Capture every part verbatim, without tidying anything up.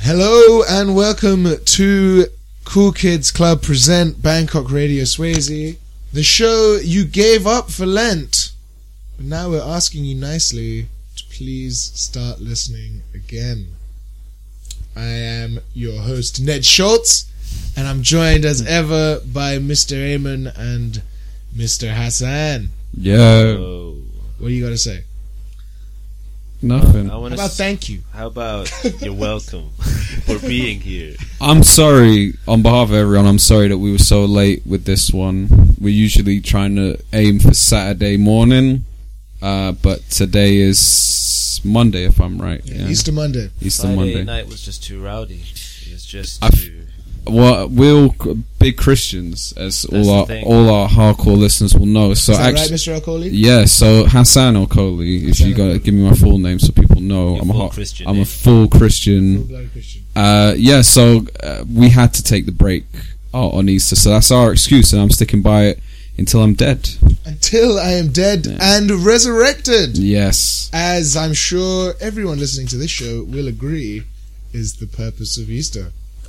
Hello and welcome to Cool Kids Club present Bangkok Radio Swayze, the show you gave up for Lent, but now we're asking you nicely to please start listening again. I am your host Ned Schultz, and I'm joined as ever by Mister Eamon and Mister Hassan. Yo. What do you got to say? Nothing. How about s- thank you? How about you're welcome for being here? I'm sorry, on behalf of everyone, I'm sorry that we were so late with this one. We're usually trying to aim for Saturday morning, uh, but today is Monday, if I'm right. Yeah, yeah. Easter Monday. Easter Friday Monday. night was just too rowdy. It was just I've, too... Well, we're all big Christians, as That's all our thing. all our hardcore listeners will know. So Is that actually, right, Mister Okoli? yeah. So Hassan Okoli, if Hassan you gotta Okoli. give me my full name so people know, Your I'm a full ho- Christian I'm name. a full Christian. Full-blooded Christian. Uh, yeah, so uh, we had to take the break uh, on Easter, so that's our excuse, and I'm sticking by it until I'm dead. Until I am dead Yeah. and resurrected. Yes. As I'm sure everyone listening to this show will agree is the purpose of Easter.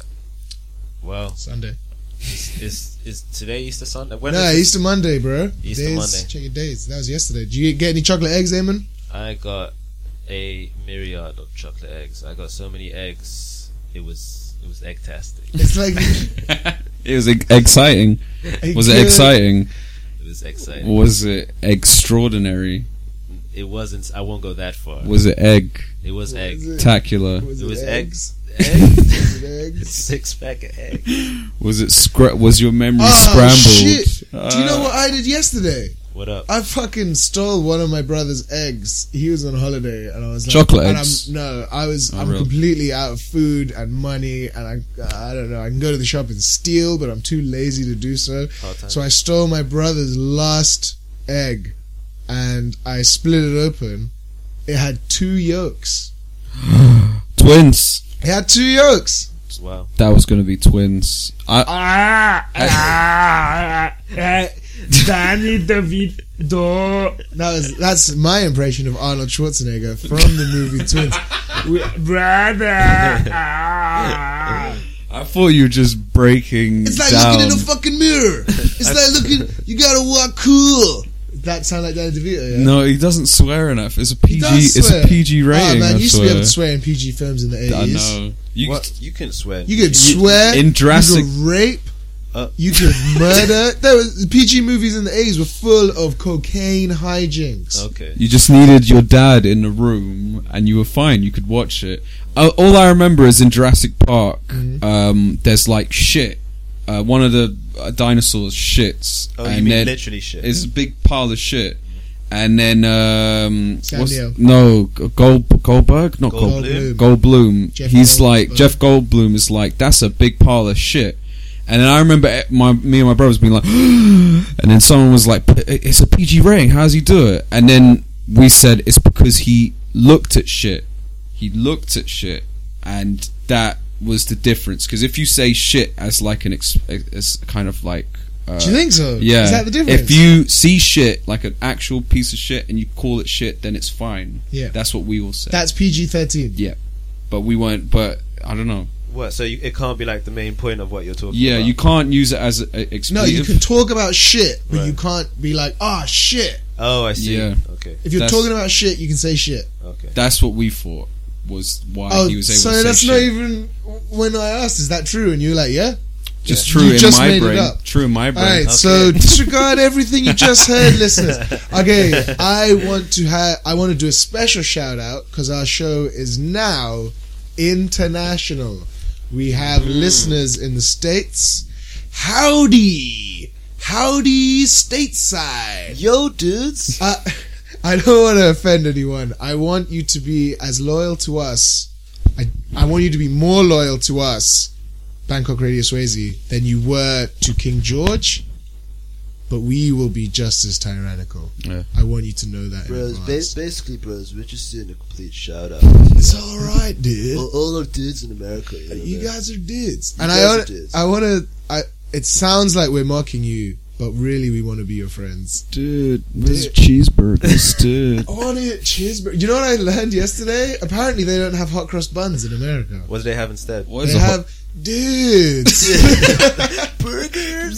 Well, Sunday. is, is is today Easter Sunday? When No, is it? Easter Monday, bro. Easter days, Monday. Check your days. That was yesterday. Did you get any chocolate eggs, Eamon? I got a myriad of chocolate eggs. I got so many eggs. It was it was egg-tastic. It's like... It was e- exciting. Was it good. exciting? It was exciting. Was it extraordinary? It wasn't. I won't go that far. Was it egg? It was What egg. was it? Tacular? Was It was eggs? eggs. Was Eggs. it eggs? Six pack of eggs. Was it scra- Was your memory Oh, scrambled? shit. Uh, Do you know what I did yesterday? What up? I fucking stole one of my brother's eggs. He was on holiday, and I was like, Chocolate and eggs? I'm, no, I was. Oh, I'm real? completely out of food and money, and I, I don't know. I can go to the shop and steal, but I'm too lazy to do so. Hard time. So I stole my brother's last egg, and I split it open. It had two yolks. Twins. It had two yolks. Wow. That was going to be twins. I, Danny DeVito, That was that's my impression of Arnold Schwarzenegger from the movie Twins. brother. Ah. I thought you were just breaking It's like down. looking in a fucking mirror. It's like looking. You gotta walk cool. Does that sound like Danny DeVito? Yeah? No, he doesn't swear enough. It's a P G. does It's swear. a P G rating. Oh man, I you used to swear. be able to swear in P G films in the I eighties. know. You, What? You can swear. You could swear in Jurassic- You could rape. Uh, you could murder. There was the P G movies in the eighties were full of cocaine hijinks. Okay. You just needed your dad in the room, and you were fine. You could watch it. Uh, all I remember is in Jurassic Park. Mhm. Um, there's like shit. Uh, one of the uh, dinosaurs shits, Oh, and you mean then literally shit? it's a big pile of shit. And then um, what's, Samuel. no Gold Goldberg, not Goldblum. Gold Goldblum. Jeff He's Goldblum. like Jeff Goldblum is like that's a big pile of shit. And then I remember eh, my me and my brothers being like, and then someone was like, "It's a P G rating. How does he do it?" And then we said it's because he looked at shit. He looked at shit, and that was the difference. Because if you say shit as like an ex- as kind of like, uh, Do you think so? yeah, Is that the difference? if you see shit like an actual piece of shit and you call it shit, then it's fine. Yeah. That's what we all say. That's P G thirteen. yeah, but we weren't. But I don't know. What? So you, it can't be like the main point of what you're talking Yeah, about. you can't use it as a, a expletive. No, you can talk about shit, but Right. you can't be like, ah, shit. Oh, I see. Yeah. Okay. If you're That's- talking about shit, you can say shit. Okay. That's what we thought was why Oh, he was able so to say that's shit. not even when I asked, is that true? And you were like, yeah. Just Yeah. true You in just my made it brain. up. True in my All brain. right, Okay. so disregard everything you just heard, listeners. Okay, I want to have, I want to do a special shout out because our show is now international. We have Mm. listeners in the States. Howdy, howdy, stateside. Yo, dudes. Uh, I don't want to offend anyone. I want you to be as loyal to us. I, I want you to be more loyal to us, Bangkok Radio Swayze, than you were to King George. But we will be just as tyrannical. Yeah. I want you to know that. Bros, in ba- advance. basically, bros, we're just doing a complete shout out. It's all right, dude. All, all our dudes in America. You, know, You man. guys are dudes, You and guys I are wanna, dudes. I want to. I. It sounds like we're mocking you, but really we want to be your friends. Dude, where's Dude. cheeseburgers, dude? I want to cheeseburger. You know what I learned yesterday? Apparently they don't have hot cross buns in America. What do they have instead? What is They a hot- have dudes. Burgers.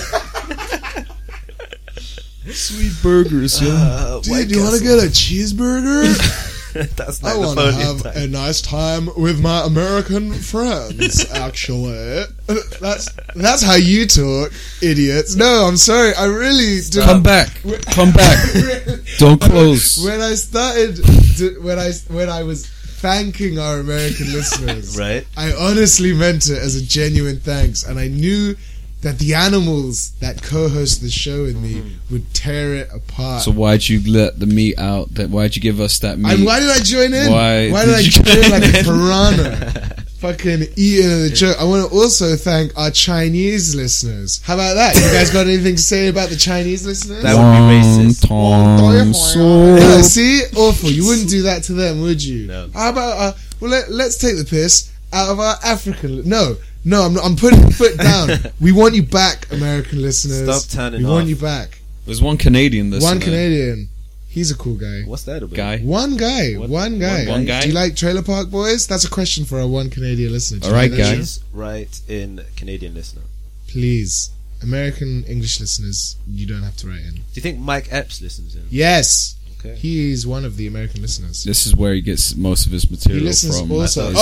sweet burgers, yeah. Uh, Dude, White you want to Castle. get a cheeseburger? That's I like the want to phone have time. a nice time with my American friends, actually. That's that's how you talk, idiots. No, I'm sorry. I really do Come back. Come back. Don't close. When I started, to, when I when I was thanking our American listeners, Right. I honestly meant it as a genuine thanks, and I knew that the animals that co-host the show with me would tear it apart. So why'd you let the meat out? That why'd you give us that meat? And why did I join in? Why did, did I you join in join like a in? piranha? Fucking eating the joke. I want to also thank our Chinese listeners. How about that? You guys got anything to say about the Chinese listeners? That would be racist. Wonton Yeah, soup. see? Awful. You wouldn't do that to them, would you? No. How about, uh, well, let, let's take the piss out of our African... Li- no. No, I'm, not, I'm putting the foot down. We want you back, American listeners. Stop turning We want off. you back. There's one Canadian listener. One Canadian. He's a cool guy. What's that about? guy. One guy. What- one guy. one guy? Do you like Trailer Park Boys? That's a question for our one Canadian listener. Do you All right, like that guy. show? Please write in Canadian listener. Please. American English listeners, you don't have to write in. Do you think Mike Epps listens in? Yes. Okay. He's one of the American listeners. This is where he gets most of his He material listens from. also. Is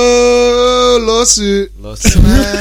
Oh, lawsuit. Lawsuit.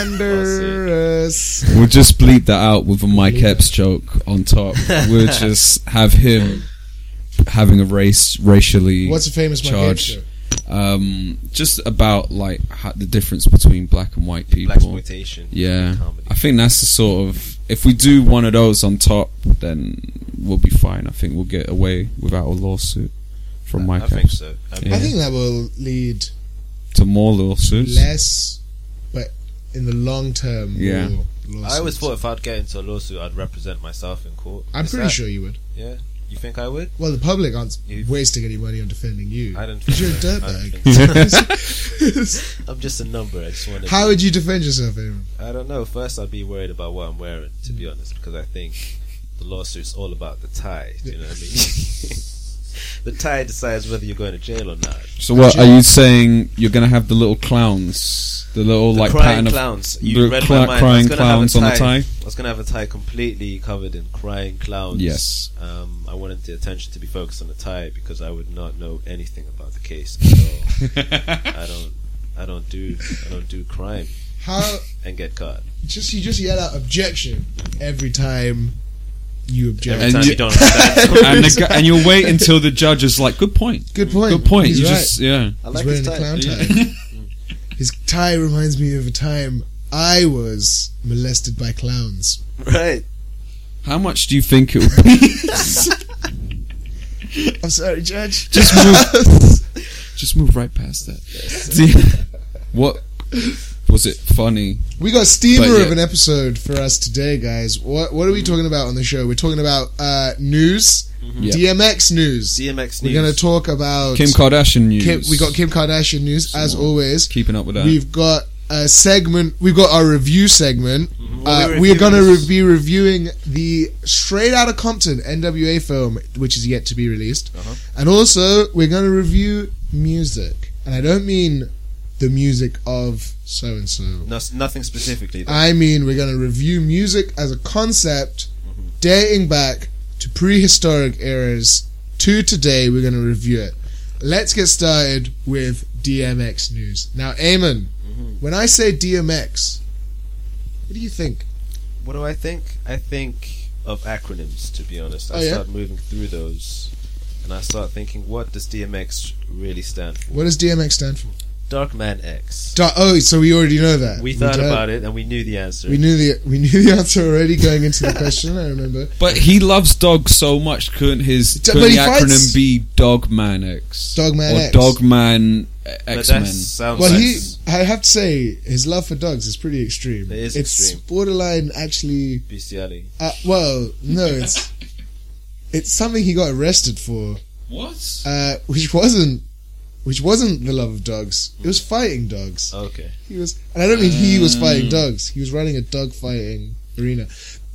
Slander us. from- We'll just bleep that out with a Mike Epps joke on top. We'll just have him having a race racially What's a famous Mike Epps charged. show? Um, just about like how, the difference between black and white people. Blaxploitation. Yeah, Comedy. I think that's the sort of, if we do one of those on top, then we'll be fine. I think we'll get away without a lawsuit from I, Mike I think Epps. so. I Yeah. I think that will lead To more lawsuits. less, but in the long term, Yeah. more I always lawsuits. thought if I'd get into a lawsuit, I'd represent myself in court. I'm Is pretty that- sure you would. Yeah. You think I would? Well, the public aren't You- wasting any money on defending you. I don't. Because you're a think so. I don't dirtbag. think so. I'm just a number. I just want to. How would you defend yourself, Aaron? I don't know. First, I'd be worried about what I'm wearing, to be honest, because I think the lawsuit's all about the tie. Do you know what I mean? The tie decides whether you're going to jail or not. So what are you saying? You're gonna have the little clowns, the little The like crying pattern of clowns. the You read cla- my mind. I was crying gonna have a clowns on the tie. I was gonna have a tie completely covered in crying clowns. Yes. Um, I wanted the attention to be focused on the tie because I would not know anything about the case at all. I don't. I don't do. I don't do crime How and get caught. just you just yell out objection every time you object. Every And time you- you, don't understand. and, the, gu- and you'll wait until the judge is like, "Good point, Good point. good point." He's you right. just yeah. I He's like wearing his a tie. clown tie. His tie reminds me of a time I was molested by clowns. Right. How much do you think it would be? I'm sorry, Judge. Just move. Just move right past that. What was it funny? We got steamer But, yeah. of an episode for us today, guys. What what are we talking about on the show? We're talking about uh, news, Yeah. D M X news. D M X We're news. going to talk about Kim Kardashian news. Kim, we got Kim Kardashian news as always. Keeping up with that. We've got a segment. We've got our review segment. What Uh, are we we are going to reviewing? re- be reviewing the Straight Outta Compton N W A film, which is yet to be released, Uh-huh. and also we're going to review music. And I don't mean the music of so and so. No, nothing specifically. Though. I mean we're going to review music as a concept, dating back to prehistoric eras to today. We're going to review it. Let's get started with D M X news. Now, Eamon, when I say D M X, what do you think? What do I think? I think of acronyms, to be honest. I Oh, yeah? start moving through those, and I start thinking, what does D M X really stand for? What does D M X stand for? Dark Man X. Da- oh, so we already know that. We thought did. about it, and we knew the answer. We knew the we knew the answer already going into the question. I remember. But he loves dogs so much. Couldn't his D- couldn't but he the acronym fights- be Dogman X? Dogman or X. Dogman But X that Men? sounds Well, like he, I have to say, his love for dogs is pretty extreme. It is it's extreme. borderline, actually. bestiality. Uh, well, no, it's it's something he got arrested for, What? uh, which wasn't which wasn't the love of dogs. It was fighting dogs. Okay. He was, and I don't mean he was fighting Um. dogs. He was running a dog fighting arena.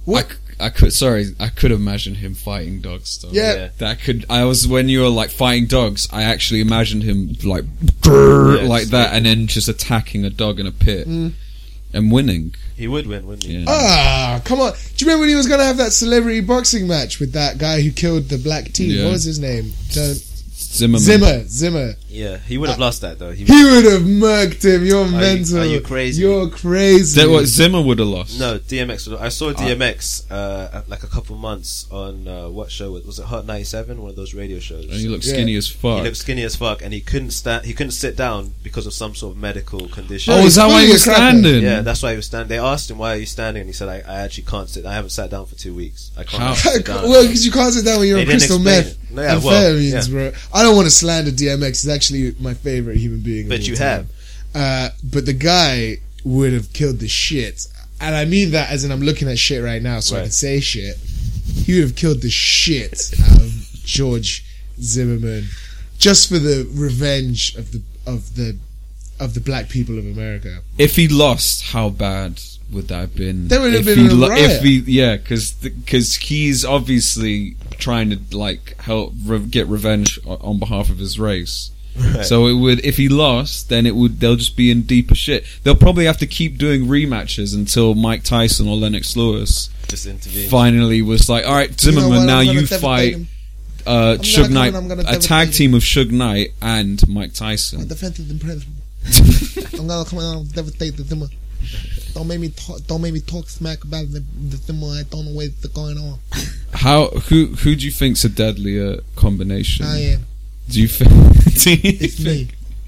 What? I, c- I could sorry, I could imagine him fighting dogs though. Yeah. Yeah. That could I was when you were like fighting dogs, I actually imagined him like grrr, Yeah, like it's that like- and then just attacking a dog in a pit Mm. and winning. He would win, wouldn't he? Yeah. Ah, come on. Do you remember when he was going to have that celebrity boxing match with that guy who killed the black team? Yeah. What was his name? Don't- Zimmerman. Zimmer. Zimmer. Yeah, he would have lost that though. He, He would have murked him. You're you- mental. are you crazy? You're crazy. That what Zimmer would have lost. no, D M X. would- I saw D M X uh, at like a couple months on uh, what show was, was it? Hot ninety-seven, one of those radio shows. And he looked Yeah. skinny as He fuck. looked skinny as fuck, and he couldn't stand. He couldn't sit down because of some sort of medical condition. oh, he's is that why fully he was a cracker. standing? Yeah, that's why he was standing. They asked him, "Why are you standing?" And he said, "I, I actually can't sit. I haven't sat down for two weeks. I can't How? sit down." well, because you can't sit down when you're They on didn't crystal explain meth. it. No, yeah, well, Amphetamines, yeah. bro. I don't want to slander D M X. He's actually my favorite human being. of But all you time. Uh, but the guy would have killed the shit. And I mean that as in I'm looking at shit right now so I Right. can say shit. He would have killed the shit out of George Zimmerman just for the revenge of the of the of the black people of America. If he lost, how bad would that have been? There would have if been he a lo- riot. If he, yeah, because because he's obviously trying to like help re- get revenge o- on behalf of his race. Right. So it would, if he lost, then it would. They'll just be in deeper shit. They'll probably have to keep doing rematches until Mike Tyson or Lennox Lewis just intervene. finally was like, "All right, You know Zimmerman, what? now I'm gonna you devastate fight him. uh, gonna Suge come Knight, and I'm gonna a tag devastate team of Suge Knight and Mike I Tyson." defended the president. I'm gonna come out and devastate the Zimmer. Don't make me talk. Don't make me talk smack about the, the Zimmer. I don't know what's going on. How who who do you think's a deadlier combination? I am. Do you think? do you It's think me.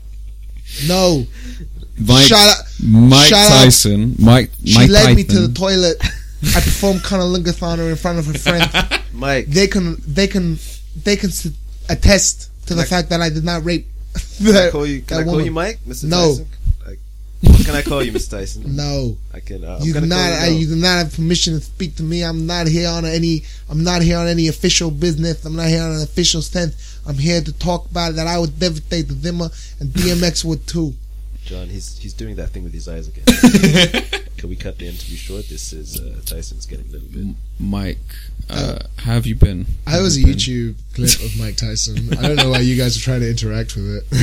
No. Mike, Shut up. Mike Shut up. Tyson, Mike, She Mike led me Tyson. to the toilet. I performed cunnilingus on her in front of her friend. Mike, They can, they can, they can s- attest to the Like- fact that I did not rape. can I that, call you? Can that I call woman. you Mike, Mister No. Tyson? Like, what can I call you, Mister Tyson? No, I can. Uh, I'm you do gonna not. call I, you, you do not have permission to speak to me. I'm not here on any. I'm not here on any official business. I'm not here on an official sense. I'm here to talk about it, that I would devastate the Zimmer and D M X would too. John. He's he's doing that thing with his eyes again. Can we cut the interview short? This is uh, Tyson's getting a little bit. Mike, uh, how have you been? I Have was a you been? YouTube clip of Mike Tyson. I don't know why you guys are trying to interact with it.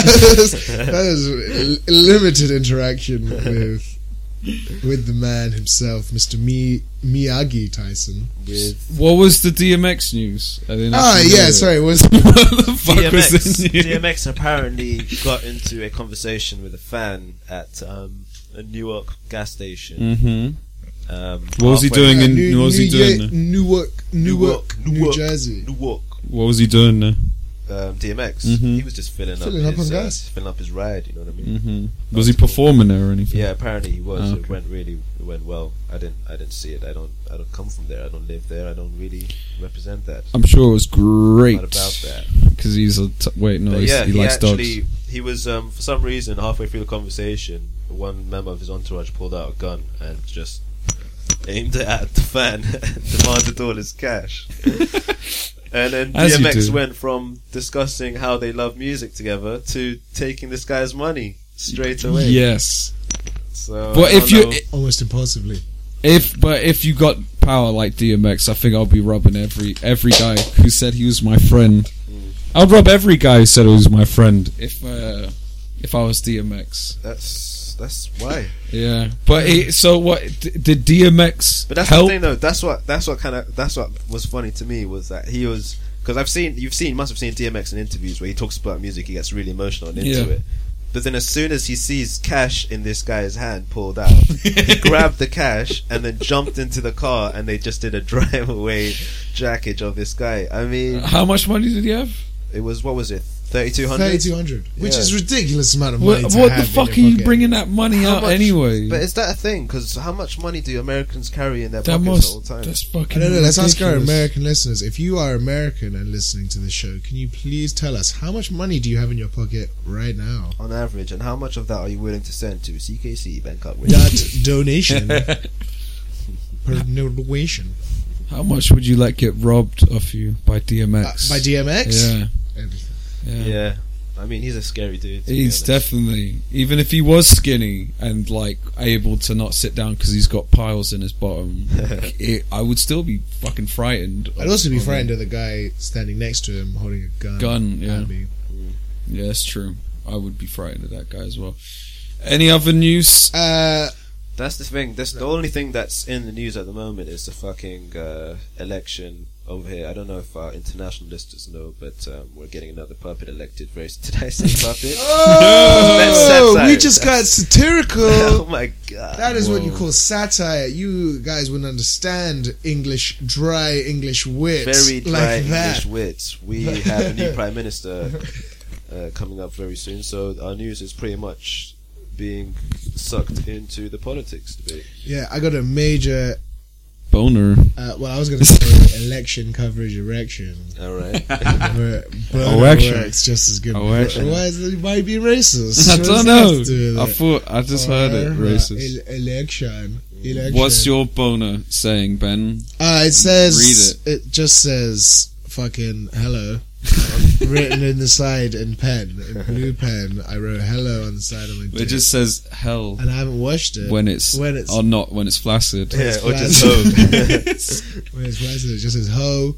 that is a limited interaction with with the man himself, Mister Mi- Miyagi Tyson. With What was the D M X news? I didn't Ah, actually yeah, hear it. sorry. Was what the fuck D M X, was the news? D M X apparently got into a conversation with a fan at um, a Newark gas station. Mm-hmm. Um, What was he halfway- doing in- New, what was he New doing Ye- there? Newark, Newark, Newark, New Newark. Jersey. Newark. What was he doing there? Um, D M X. Mhm. He was just filling, Filling up, up his, on uh, gas. filling up his ride. You know what I mean? Mm-hmm. Was he performing there or anything? Yeah, apparently he was. Oh, It okay. went really, it went well. I didn't, I didn't see it. I don't, I don't come from there. I don't live there. I don't really represent that. I'm sure it was great. Not about that. Because he's a t- wait, no, But he's, yeah, he he, likes actually, dogs. he was um, for some reason halfway through the conversation, one member of his entourage pulled out a gun and just aimed it at the fan and demanded all his cash. And then As you D M X do. went from discussing how they love music together to taking this guy's money straight away. Yes, So, but I if don't you know. Almost impulsively. if but if you got power like D M X, I think I'll be robbing every every guy who said he was my friend. I'd rob every guy who said he was my friend if uh, if I was D M X. that's that's why. Yeah, but it, so what? D- did D M X But that's help? the thing, though. That's what that's what kind of that's what was funny to me was that he was because I've seen you've seen must have seen D M X in interviews where he talks about music, he gets really emotional and into Yeah. it. But then as soon as he sees cash in this guy's hand pulled out, he grabbed the cash and then jumped into the car and they just did a drive away jackage of this guy. I mean, How much money did he have? it was what was it, thirty two hundred? thirty-two hundred, which Yeah. is ridiculous amount of money. What, to what have the in fuck are your you pocket. bringing that money How out much- anyway? But is that a thing? Because how much money do Americans carry in their that pockets all must the time? that's I fucking. don't know. Let's ask our ridiculous. American listeners. If you are American and listening to the show, can you please tell us how much money do you have in your pocket right now? On average, and how much of that are you willing to send to C K C Bangkok? That donation per donation How much would you let get robbed off you by D M uh, X? by D M X. Yeah, Everything. yeah. Yeah, I mean, he's a scary dude. to be He's honest. definitely, even if he was skinny and like able to not sit down because he's got piles in his bottom, it, I would still be fucking frightened. I'd also be of frightened him. of the guy standing next to him holding a gun. Gun, yeah. at me. Yeah, that's true. I would be frightened of that guy as well. Any other news? Uh, That's the thing. That's the only thing that's in the news at the moment is the fucking uh, election over here. I don't know if our international listeners know, but um, we're getting another puppet elected. Very did I say puppet? oh, That's satire. we just got satirical. Oh my god! That is what you Whoa. call satire. You guys wouldn't understand English, dry English wit Very dry like that. English wits. We have a new prime minister uh, coming up very soon, so our news is pretty much being sucked into the politics debate. Yeah, I got a major. Boner. Uh, well, I was going to say election coverage erection. All right. But Boner Erection. works just as good. Erection. Why is it, why be racist? I What don't does that know. have to do with I it? thought I just heard it. Uh, Racist. ele- election. Election. What's your boner saying, Ben? Uh, it says. Read it. just says fucking hello. Written in the side in pen, in blue pen. I wrote hello on the side of my dick. It just says hell and I haven't washed it. when it's when it's or not when it's flaccid. Yeah, or flat. just home. when it's flaccid, it just says ho,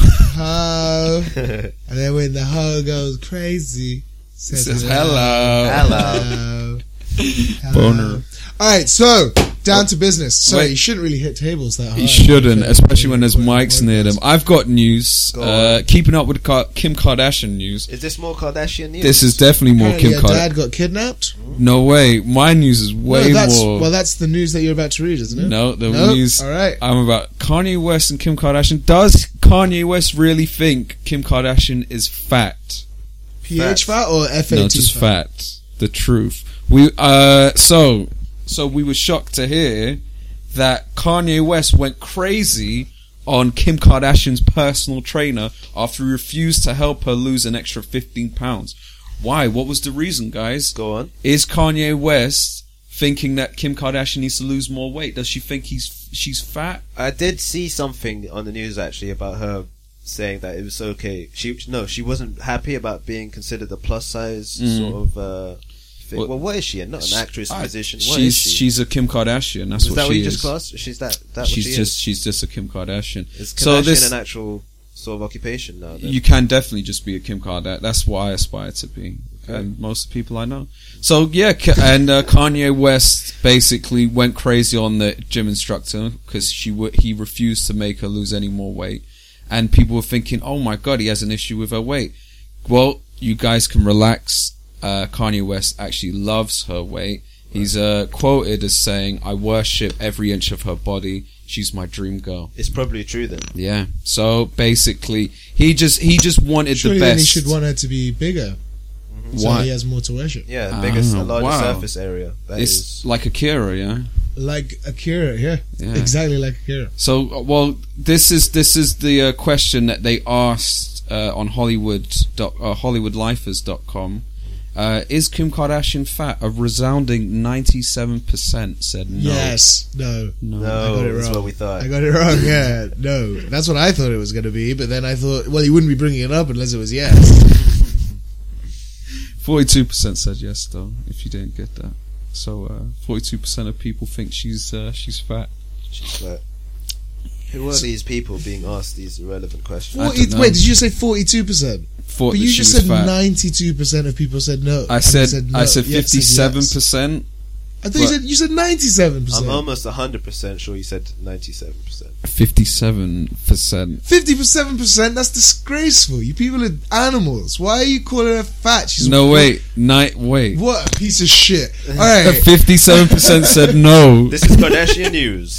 ho, and then when the ho goes crazy, It says, says hello. Hello. hello. Boner. All right, so down to business. Sorry, Wait. you shouldn't really hit tables that hard. You shouldn't, Okay. especially when there's Wait, mics wait, near them. I've got news. Go Uh, on. keeping up with Ka- Kim Kardashian news. Is this more Kardashian news? This is definitely more Apparently Kim your Kardashian. dad got kidnapped. No way. My news is way no, that's, more. Well, that's the news that you're about to read, isn't it? No, the Nope. news All right. I'm about Kanye West and Kim Kardashian. Does Kanye West really think Kim Kardashian is fat? P H fat or F A T No, just fat. The truth. We uh so so we were shocked to hear that Kanye West went crazy on Kim Kardashian's personal trainer after he refused to help her lose an extra fifteen pounds. Why? What was the reason, guys? Go on. Is Kanye West thinking that Kim Kardashian needs to lose more weight? Does she think he's she's fat? I did see something on the news actually about her saying that it was okay. She no, she wasn't happy about being considered a plus size Mm. sort of uh, thing. Well, Well, what is she? Not an actress, I- musician. What she's is she? she's a Kim Kardashian. That's is what that she what you is. just classed? She's that. that what she's she just is? she's just a Kim Kardashian. Is so Kardashian this an actual sort of occupation now? Then? you can definitely just be a Kim Kardashian. That's what I aspire to be, and most of the people I know. So yeah, K- and uh, Kanye West basically went crazy on the gym instructor because she w- he refused to make her lose any more weight, and people were thinking, "Oh my God, he has an issue with her weight." Well, you guys can relax. Uh, Kanye West actually loves her weight. He's uh, quoted as saying, "I worship every inch of her body. She's my dream girl." It's probably true then. Yeah. So basically, he just he just wanted Surely the then best. he should want her to be bigger. So Why? he has more to worship. Yeah, Ah, biggest, a larger wow. surface area. That It's is. like Akira, yeah. Like Akira, yeah. Yeah. Exactly like Akira. So, uh, well, this is this is the uh, question that they asked uh, on Hollywood dot, uh, Hollywood Lifers dot com. Uh, is Kim Kardashian fat? A resounding ninety-seven percent said no. Yes. No. No. I got No, it that's wrong. what we thought. I got it wrong, yeah. No. That's what I thought it was going to be, but then I thought, well, he wouldn't be bringing it up unless it was yes. forty-two percent said yes, though. If you didn't get that, so uh, forty-two percent of people think she's uh, she's fat. She's fat. Who are these people being asked these irrelevant questions? I forty, don't know. wait, did you say forty-two percent? Thought But that you she just was said fat. ninety-two percent of people said no. I mean, said no. I said Yeah, fifty-seven yes. percent. I thought you but- said you said ninety-seven I'm percent. almost one hundred percent sure you said ninety-seven percent. Fifty-seven percent. fifty-seven percent? That's disgraceful. You people are animals. Why are you calling her fat? She's No, wait, night, wait. What a piece of shit. All right. Fifty-seven percent said no. This is Kardashian news.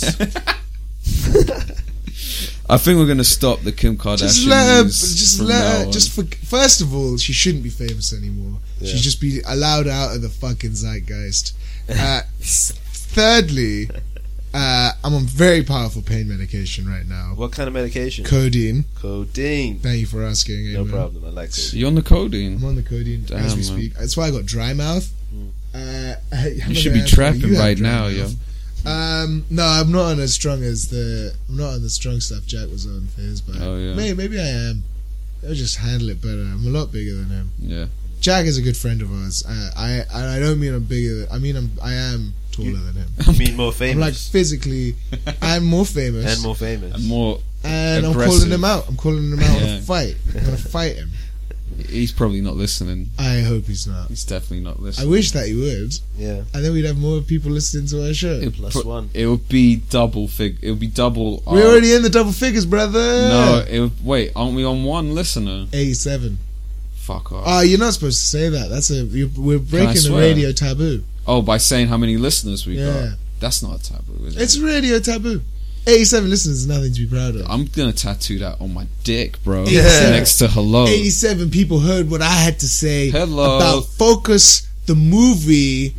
I think we're gonna stop the Kim Kardashian Just let her. news Just from let now her. on. Just for, first of all, she shouldn't be famous anymore. Yeah. She should just be allowed out of the fucking zeitgeist. Uh, s- thirdly, uh, I'm on very powerful pain medication right now. What kind of medication? Codeine. Codeine. Thank you for asking. No Amen. problem. I like So it. you're on the codeine. I'm on the codeine Damn, as we man. speak. That's why I got dry mouth. Mm. Uh, I'm You not should gonna be answer, trapping you have right dry now, mouth. yo. Um, no, I'm not on as strong as the. I'm not on the strong stuff Jack was on for his, but Oh, yeah. maybe, maybe I am. I'll just handle it better. I'm a lot bigger than him. Yeah. Jack is a good friend of ours. Uh, I I I don't mean I'm bigger. I mean I'm I am taller than him. You mean more I'm famous? like physically, I'm more famous, and more famous. And more. and I'm aggressive. calling him out. I'm calling him out in Yeah. a fight. I'm gonna fight him. He's probably not listening. I hope he's not. He's definitely not I listening. wish that he would, Yeah. and then we'd have more people listening to our show. It, Plus pro- one. It would be double fig. It would be double. We're our- already in the double figures, brother. No, it would, wait. Aren't we on one listener? eighty-seven. Fuck off. Oh, you're not supposed to say that. That's a you're, we're breaking the swear? radio taboo. oh, by saying how many listeners we Yeah. got. That's not a taboo, is it? It's radio taboo. eighty-seven listeners is nothing to be proud of. I'm gonna tattoo that on my dick, bro. Yeah. Next to hello. eighty-seven people heard what I had to say Hello. about Focus, the movie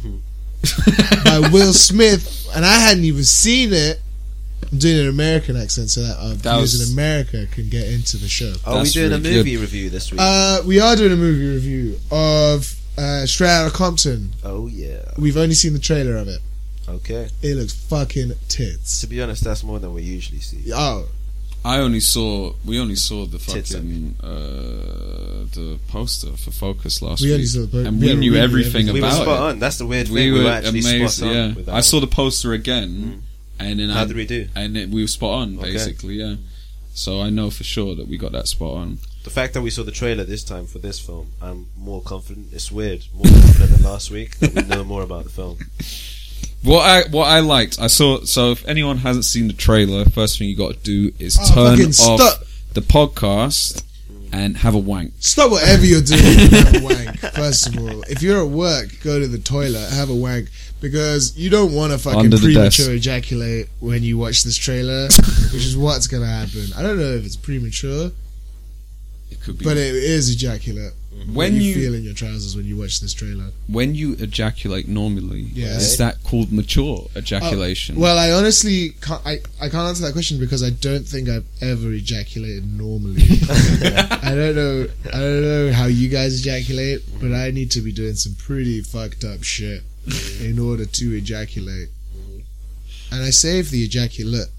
by Will Smith, and I hadn't even seen it. I'm doing an American accent so that our That viewers was- in America can get into the show. Are we That's doing really a movie review this week? Uh, we are doing a movie review of uh, Straight Outta Compton. oh yeah. We've only seen the trailer of it. Okay. It looks fucking tits. To be honest, that's more than we usually see. Oh, I only saw. We only saw the Tits fucking uh, the poster for Focus last we week, only saw the po- and we we had knew really everything We were about spot it. on. That's the weird We thing. were We were actually amazed. spot on. Yeah, with that I one. saw the poster again, and then How I, did we do? and it, we were spot on Okay. basically. Yeah, so I know for sure that we got that spot on. The fact that we saw the trailer this time for this film, I'm more confident. It's weird. More confident than last week that we know more about the film. What I what I liked, I saw. So if anyone hasn't seen the trailer, first thing you got to do is Oh, turn fucking off stop. the podcast and have a wank. stop whatever you're doing and have a wank. First of all, if you're at work, go to the toilet, have a wank, because you don't want to fucking Under the premature desk. ejaculate when you watch this trailer, which is what's gonna happen. I don't know if it's premature, It could be. but it is ejaculate. when What you you feel in your trousers when you watch this trailer. when you ejaculate normally, Yes. is that called mature ejaculation? Well, I honestly can't. I, I can't answer that question because I don't think I've ever ejaculated normally. I don't know. I don't know how you guys ejaculate, but I need to be doing some pretty fucked up shit in order to ejaculate. And I save the ejaculate,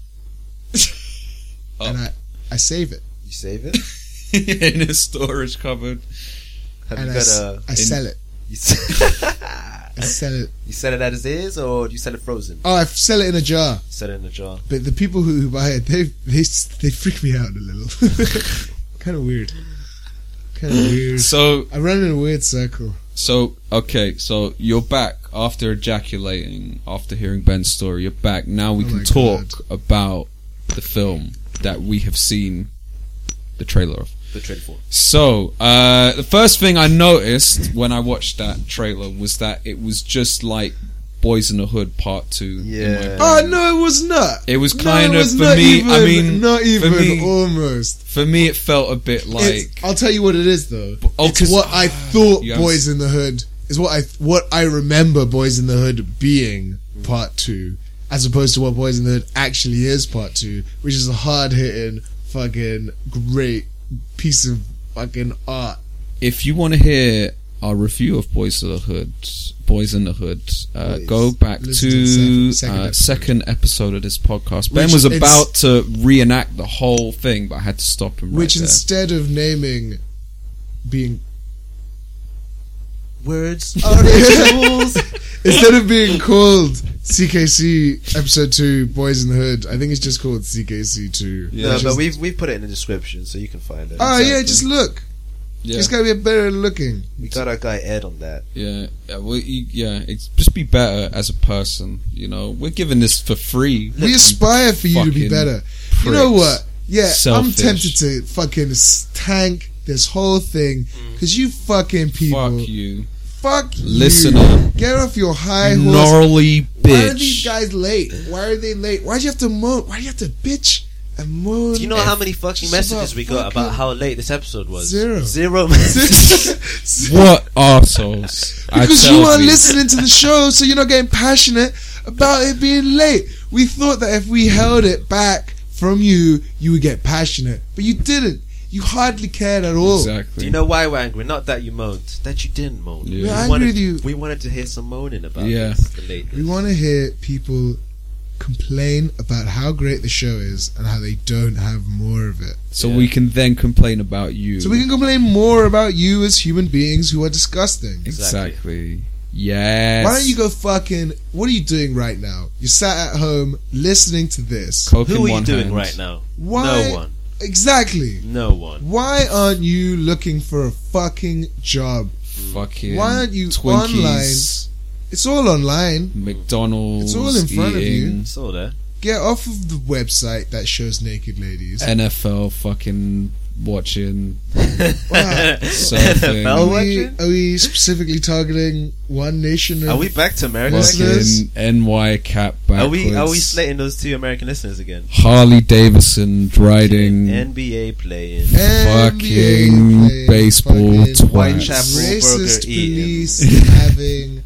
and I I save it, You save it? in a storage cupboard. Have and you I, got s- a? I sell it. You, s- I sell it. you sell it as is, or do you sell it frozen? Oh, I sell it in a jar. You sell it in a jar. But the people who, who buy it, they they they freak me out a little. Kind of weird. Kind of weird. So I run in a weird circle. so okay, so you're back after ejaculating, after hearing Ben's story. You're back now. We Oh can my talk God. about the film that we have seen the trailer of. The trade for. So, uh, the first thing I noticed when I watched that trailer was that it was just like Boys in the Hood Part Two. in my Yeah. brain. Oh no, it was not. It was No, kind it of was for not me. even- I mean, not even for me, almost. for me, it felt a bit like. It's, I'll tell you what it is though. oh, It's 'cause- what I thought You Boys in the Hood is what I what I remember Boys in the Hood being Part Two, as opposed to what Boys in the Hood actually is Part Two, which is a hard hitting, fucking great piece of fucking art. If you want to hear our review of Boys in the Hood, Boys in the Hood, uh, Boys. go back Listen to, to the second- second uh, episode. second episode of this podcast. Ben Which was it's- about to reenact the whole thing, but I had to stop him. Which right there. instead of naming being Words. instead of being called C K C episode two Boys in the Hood, I think it's just called C K C two. Yeah. No, Which but is- we've we've put it in the description so you can find it. Oh yeah, Exactly. just look. yeah. It's gotta be better looking. We got our guy Ed on that. Yeah, yeah, well, you, yeah. It's just be better as a person. You know, we're giving this for free. We aspire for you to be fucking better. You know pricks. what? Yeah, I'm Selfish. tempted to fucking s- tank this whole thing because you fucking people. Fuck you, Fuck you. listener. Get off your high You horse. gnarly Why are these bitch. guys late? Why are they late? Why'd you have to moan? Why'd you have to bitch and moan? Do you know how many fucking Just messages about we got fucking- about how late this episode was? Zero. Zero messages. What arseholes? I Because tell you aren't thee. listening to the show, so you're not getting passionate about it being late. We thought that if we held it back from you, you would get passionate, but you didn't. You hardly cared at all. Exactly. Do you know why we're angry? Not that you moaned, that you didn't moan. Yeah. We're angry wanted, with you. We wanted to hear some moaning about Yeah. this, the lateness. We want to hear people complain about how great the show is and how they don't have more of it. So Yeah. we can then complain about you. So we can complain more about you as human beings who are disgusting. Exactly. Yes. Why don't you go fucking... What are you doing right now? You're sat at home listening to this. Coke Who in are you one doing hand. right now? Why? No one. Exactly. No one. Why aren't you looking for a fucking job? Fucking Why aren't you Twinkies, It's all online. McDonald's, It's all in front of you. eating, It's all there. Get off of the website that shows naked ladies. N F L fucking watching. Wow. Surfing. N F Are L we, watching? are we specifically targeting one nation? Of, Are we back to American Listeners? listeners? Fucking N Y cap Are backwards. we are we slating those two American listeners again? Harley Davidson riding. N B A playing. N B A fucking playing, baseball fucking twats. Whitechapel racist burger eating. police having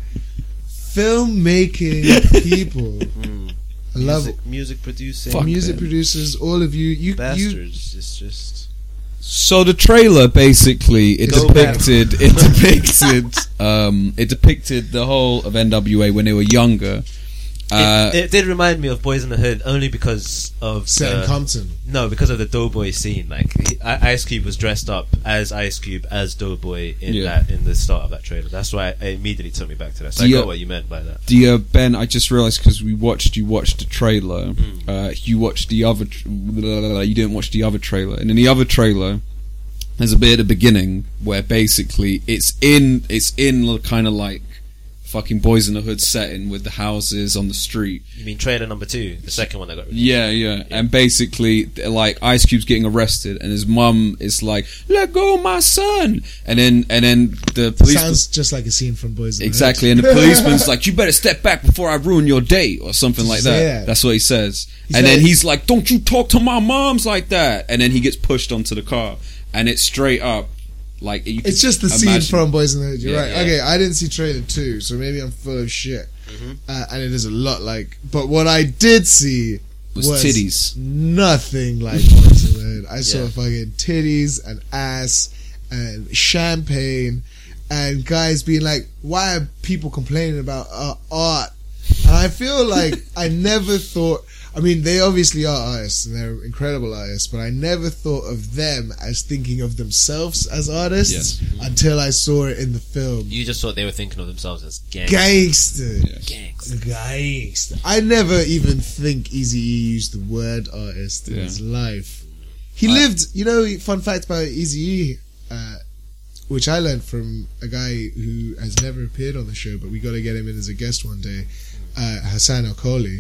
filmmaking people. Mm. I love music, music producing. Fuck music them. producers, all of you. You, you bastards. It's just So the trailer basically it Go depicted it depicted um it depicted the whole of N W A when they were younger. Uh, it, it did remind me of Boys in the Hood only because of set in the- Compton. no because of the Doughboy scene. Like he, I- Ice Cube was dressed up as Ice Cube as Doughboy in Yeah. that in the start of that trailer. That's why it immediately took me back to that. So I Yeah. got what you meant by that. the uh, Ben, I just realised because we watched you watched the trailer. Mm. Uh, you watched the other. Tr- you didn't watch the other trailer, and in the other trailer, there's a bit at the beginning where basically it's in it's in kind of like fucking Boys in the Hood setting with the houses on the street. You mean trailer number two, the second one that got released? Yeah, yeah, and basically, like Ice Cube's getting arrested, and his mum is like, "Let go of my son," and then and then the police Sounds just like a scene from Boys in the exactly, Hood. and the policeman's like, "You better step back before I ruin your day," or something like that. Yeah. That's what he says, He's and then like- he's like, "Don't you talk to my moms like that," and then he gets pushed onto the car, and it's straight up like you It's could just the scene imagine- from Boys in the Hood. You're Yeah, right. yeah. Okay, I didn't see trailer two, so maybe I'm full of shit. Mm-hmm. Uh, and it is a lot like. But what I did see was was titties. nothing like Boys in the Hood. I saw Yeah. fucking titties and ass and champagne and guys being like, "Why are people complaining about uh, art?" And I feel like I never thought. I mean, they obviously are artists and they're incredible artists, but I never thought of them as thinking of themselves as artists until I saw it in the film. You just thought they were thinking of themselves as gangs. Gangster. Gangs. Gangster. I never even think Eazy-E used the word artist in Yeah. his life. He I- lived, you know, fun fact about Eazy-E, uh, which I learned from a guy who has never appeared on the show, but we got to get him in as a guest one day, uh, Hassan Al-Kholi.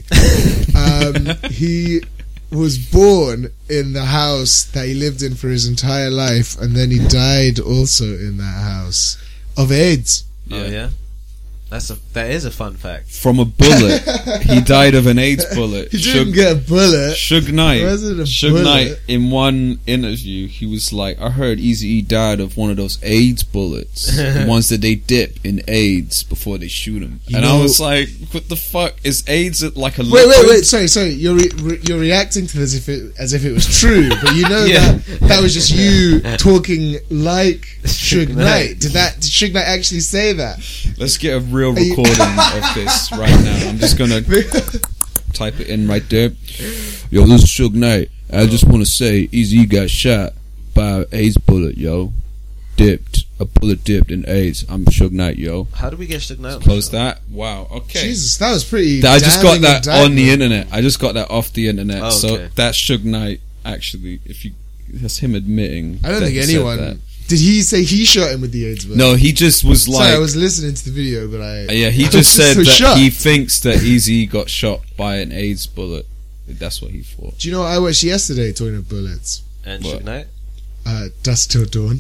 um, he was born in the house that he lived in for his entire life, and then he died also in that house of AIDS. Oh yeah, that's a that is a fun fact. From a bullet. He died of an AIDS bullet. He didn't Suge- get a bullet. Suge Knight, It wasn't a Suge bullet. Knight, in one interview, he was like, "I heard Eazy-E died of one of those AIDS bullets, the ones that they dip in AIDS before they shoot him." You and know- I was like, "What the fuck is AIDS like a Wait, wait, liquid?" wait! Sorry, sorry. You're re- re- you're reacting to this if it, as if it was true, but you know Yeah. that that was just you talking like Suge Suge Knight. Knight. Did that? Did Suge Knight actually say that? Let's get a real Are you- recording of this right now. I'm just gonna type it in right there. Yo, this is Suge Knight. I just want to say, Eazy got shot by an AIDS bullet, yo. Dipped. A bullet dipped in AIDS. I'm Suge Knight, yo. How do we get Suge Knight? on the Close show? that. Wow. Okay. Jesus, that was pretty. That- I just got damning that on the indictment. internet. I just got that off the internet. Oh, So okay. that's Suge Knight. Actually, if you, that's him admitting. I don't that think he said anyone. that. Did he say he shot him with the AIDS bullet? No, he just was like. Sorry, I was listening to the video, but I. Uh, yeah, he I just was said so that shocked. he thinks that Eazy got shot by an AIDS bullet. That's what he thought. Do you know what I watched yesterday? Talking of bullets, And What? Suge Knight. uh, Dusk Till Dawn.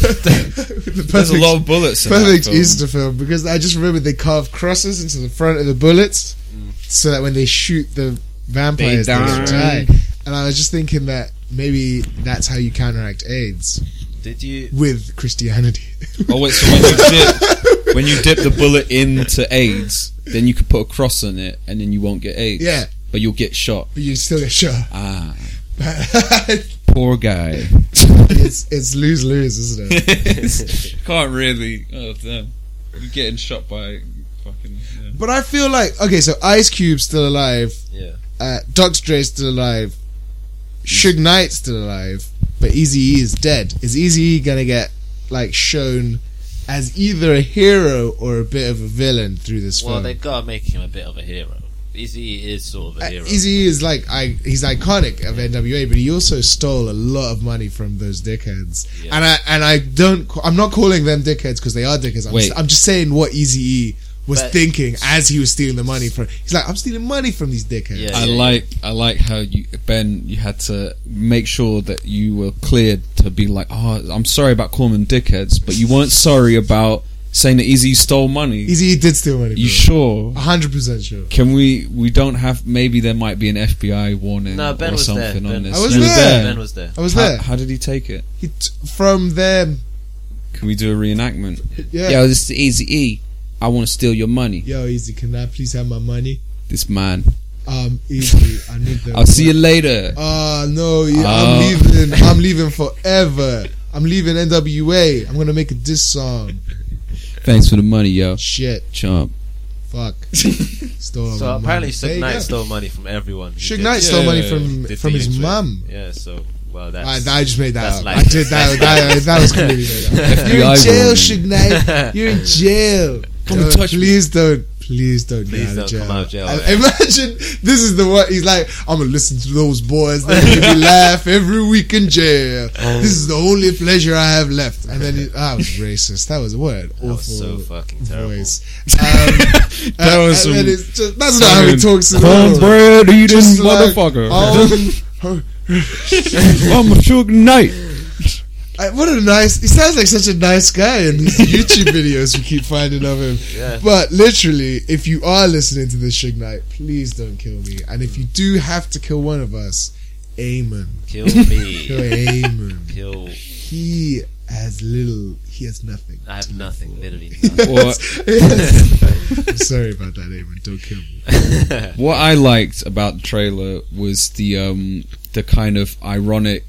the There's a perfect- lot of bullets in perfect that film. Easter film because I just remember they carved crosses into the front of the bullets so that when they shoot the vampires they, They don't die. die. And I was just thinking that maybe that's how you counteract AIDS Did you? with Christianity. Oh wait, so when you dip when you dip the bullet into AIDS, then you could put a cross on it, and then you won't get AIDS. Yeah. but you'll get shot. But you still get shot. Ah, it's poor guy. it's lose lose, isn't it? Can't really. Oh damn! You're getting shot by fucking. Yeah. But I feel like okay, so Ice Cube's still alive. Yeah. Uh, Doctor Dre's still alive. Suge Knight's still alive, but Eazy-E is dead. Is Eazy-E gonna get like shown as either a hero or a bit of a villain through this Well, film? they gotta make him a bit of a hero. Eazy is sort of a Uh, hero. Eazy-E is like I, he's iconic of N W A, but he also stole a lot of money from those dickheads. Yeah. And I and I don't. ca- I'm not calling them dickheads because they are dickheads. I'm, Wait. Just, I'm just saying what Eazy-E was But- thinking as he was stealing the money from. He's like, I'm stealing money from these dickheads. Yeah. I like I like how you Ben you had to make sure that you were cleared to be like, oh, I'm sorry about calling them dickheads, but you weren't sorry about saying that Eazy stole money. Eazy-E did steal money. You bro. sure? A hundred percent sure. Can we? We don't have. Maybe there might be an F B I warning No, Ben or was something there. on Ben- this. I was You were there. Ben was there. I was how, there. how did he take it? He t- from them. Can we do a reenactment? Yeah. Yo, this is Eazy E. I want to steal your money. Yo, Easy, can I please have my money? This man. Um, Easy, I need the. I'll see you later. Ah, no, yeah, Oh. I'm leaving. I'm leaving forever. I'm leaving N W A. I'm gonna make a diss song. Thanks for the money, yo. Shit, Chump. fuck. Stole So my apparently, money. There Suge you Knight go. stole money from everyone. who Suge did- Knight stole Yeah, money yeah, from did from his dealings with- mum. Yeah, so well, I, that's I just made that that's up. life. I did that. That, that was completely made up. F B You're I in jail, warning. Suge Knight. You're in jail. Come and Don't- touch me. please don't. Please don't Please get out don't of jail. come out of jail, I- yeah. Imagine this is the one. He's like, I'm gonna listen to those boys. They make me laugh every week in jail. Oh. This is the only pleasure I have left. And then he, that was racist. That was what an awful That was so fucking terrible. voice. Um, That was and some then it's just, that's not how he talks in the cornbread eating Just like, motherfucker. um, I'm a Suge Knight. I- what a nice. He sounds like such a nice guy in these YouTube videos we keep finding of him. Yeah. But literally, if you are listening to this Suge Knight, please don't kill me. And if you do have to kill one of us, amen. Kill me. Kill amen. Kill. He has little. He has nothing. I have nothing. Literally nothing. What, I'm sorry about that, amen. Don't kill me. what I liked about the trailer was the um the kind of ironic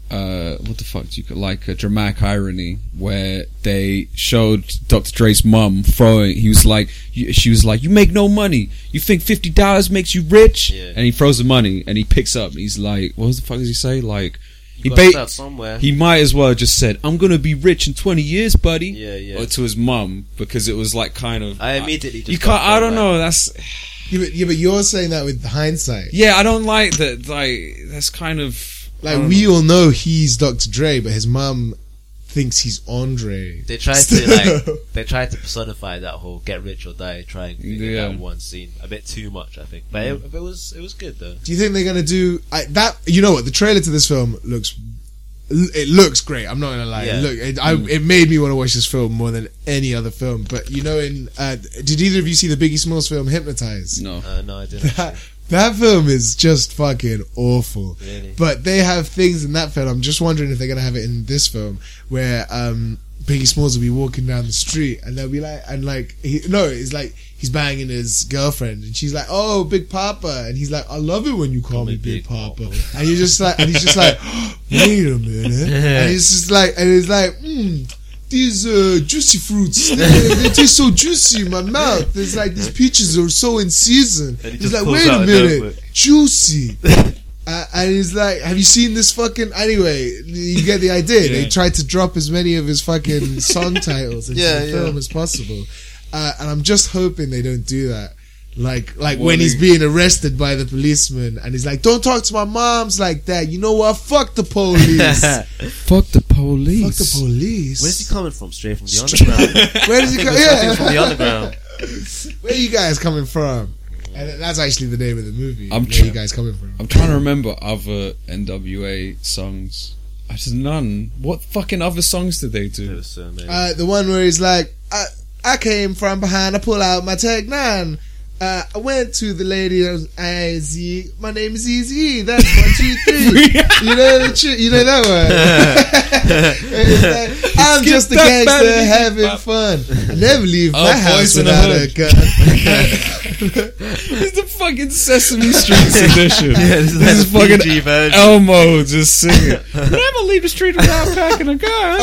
uh what the fuck do you call like a dramatic irony where they showed Doctor Dre's mum throwing. He was like, you, she was like, "You make no money. You think fifty dollars makes you rich?" Yeah. And he throws the money and he picks up. And he's like, "What the fuck does he say?" Like, he You ba- got start somewhere. he might as well have just said, "I'm gonna be rich in twenty years, buddy." Yeah, yeah. Or to his mum, because it was like kind of. I immediately just You got can't. I don't that. know. That's. Yeah but, yeah, but you're saying that with hindsight. Yeah, I don't like that. Like that's kind of. I Like, don't we know. all know he's Doctor Dre, but his mum thinks he's Andre. They tried to like they tried to personify that whole get rich or die triangle in Yeah. that one scene a bit too much, I think. But it, it was it was good though. Do you think they're gonna do I, that? You know what? The trailer to this film looks. It looks great. I'm not gonna lie. Yeah. Look, it, I, it made me want to watch this film more than any other film. But you know, in uh, did either of you see the Biggie Smalls film Hypnotize? No. Uh, no, I didn't. That, that film is just fucking awful. Really? But they have things in that film. I'm just wondering if they're gonna have it in this film where um, Biggie Smalls will be walking down the street and they'll be like, and like, he, no, it's like he's banging his girlfriend and she's like, "Oh, Big Papa," and he's like, "I love it when you call, me Big, Papa. And you're just like, and he's just like, "Wait a minute," and he's just like, and he's like, mm, these uh, juicy fruits, they, they taste so juicy in my mouth. It's like these peaches are so in season. And he He's just like, pulls wait a out a minute, notebook. juicy. Uh, and he's like, have you seen this fucking... Anyway, you get the idea. They Yeah. tried to drop as many of his fucking song titles into Yeah, the yeah. film as possible. Uh, and I'm just hoping they don't do that. Like, like What when they- he's being arrested by the policeman and he's like, don't talk to my moms like that. You know what? Fuck the police. Fuck the police. Fuck the police. Where's he coming from? Straight from the underground. Where does he I come? think it was- I think it was Yeah. from the underground. Where are you guys coming from? And that's actually the name of the movie. I'm Where tr- you guys coming from? I'm trying to remember other N W A songs. I just none. What fucking other songs did they It do? was so many. Uh, the one where he's like, I, I came from behind, I pull out my Tech Nine. Uh, I went to the lady, I was, I, Z, my name is Easy, that's one, two, three. You know the tr- you know that one? It's like, I'm Skip just a that gangster baby. having fun. I never leave Oh, my house Boys in the without a Hood. gun. It's the fucking Sesame Street edition. Yeah, this is This is like a fucking P G version. Elmo just singing. Never leave the street without packing a gun.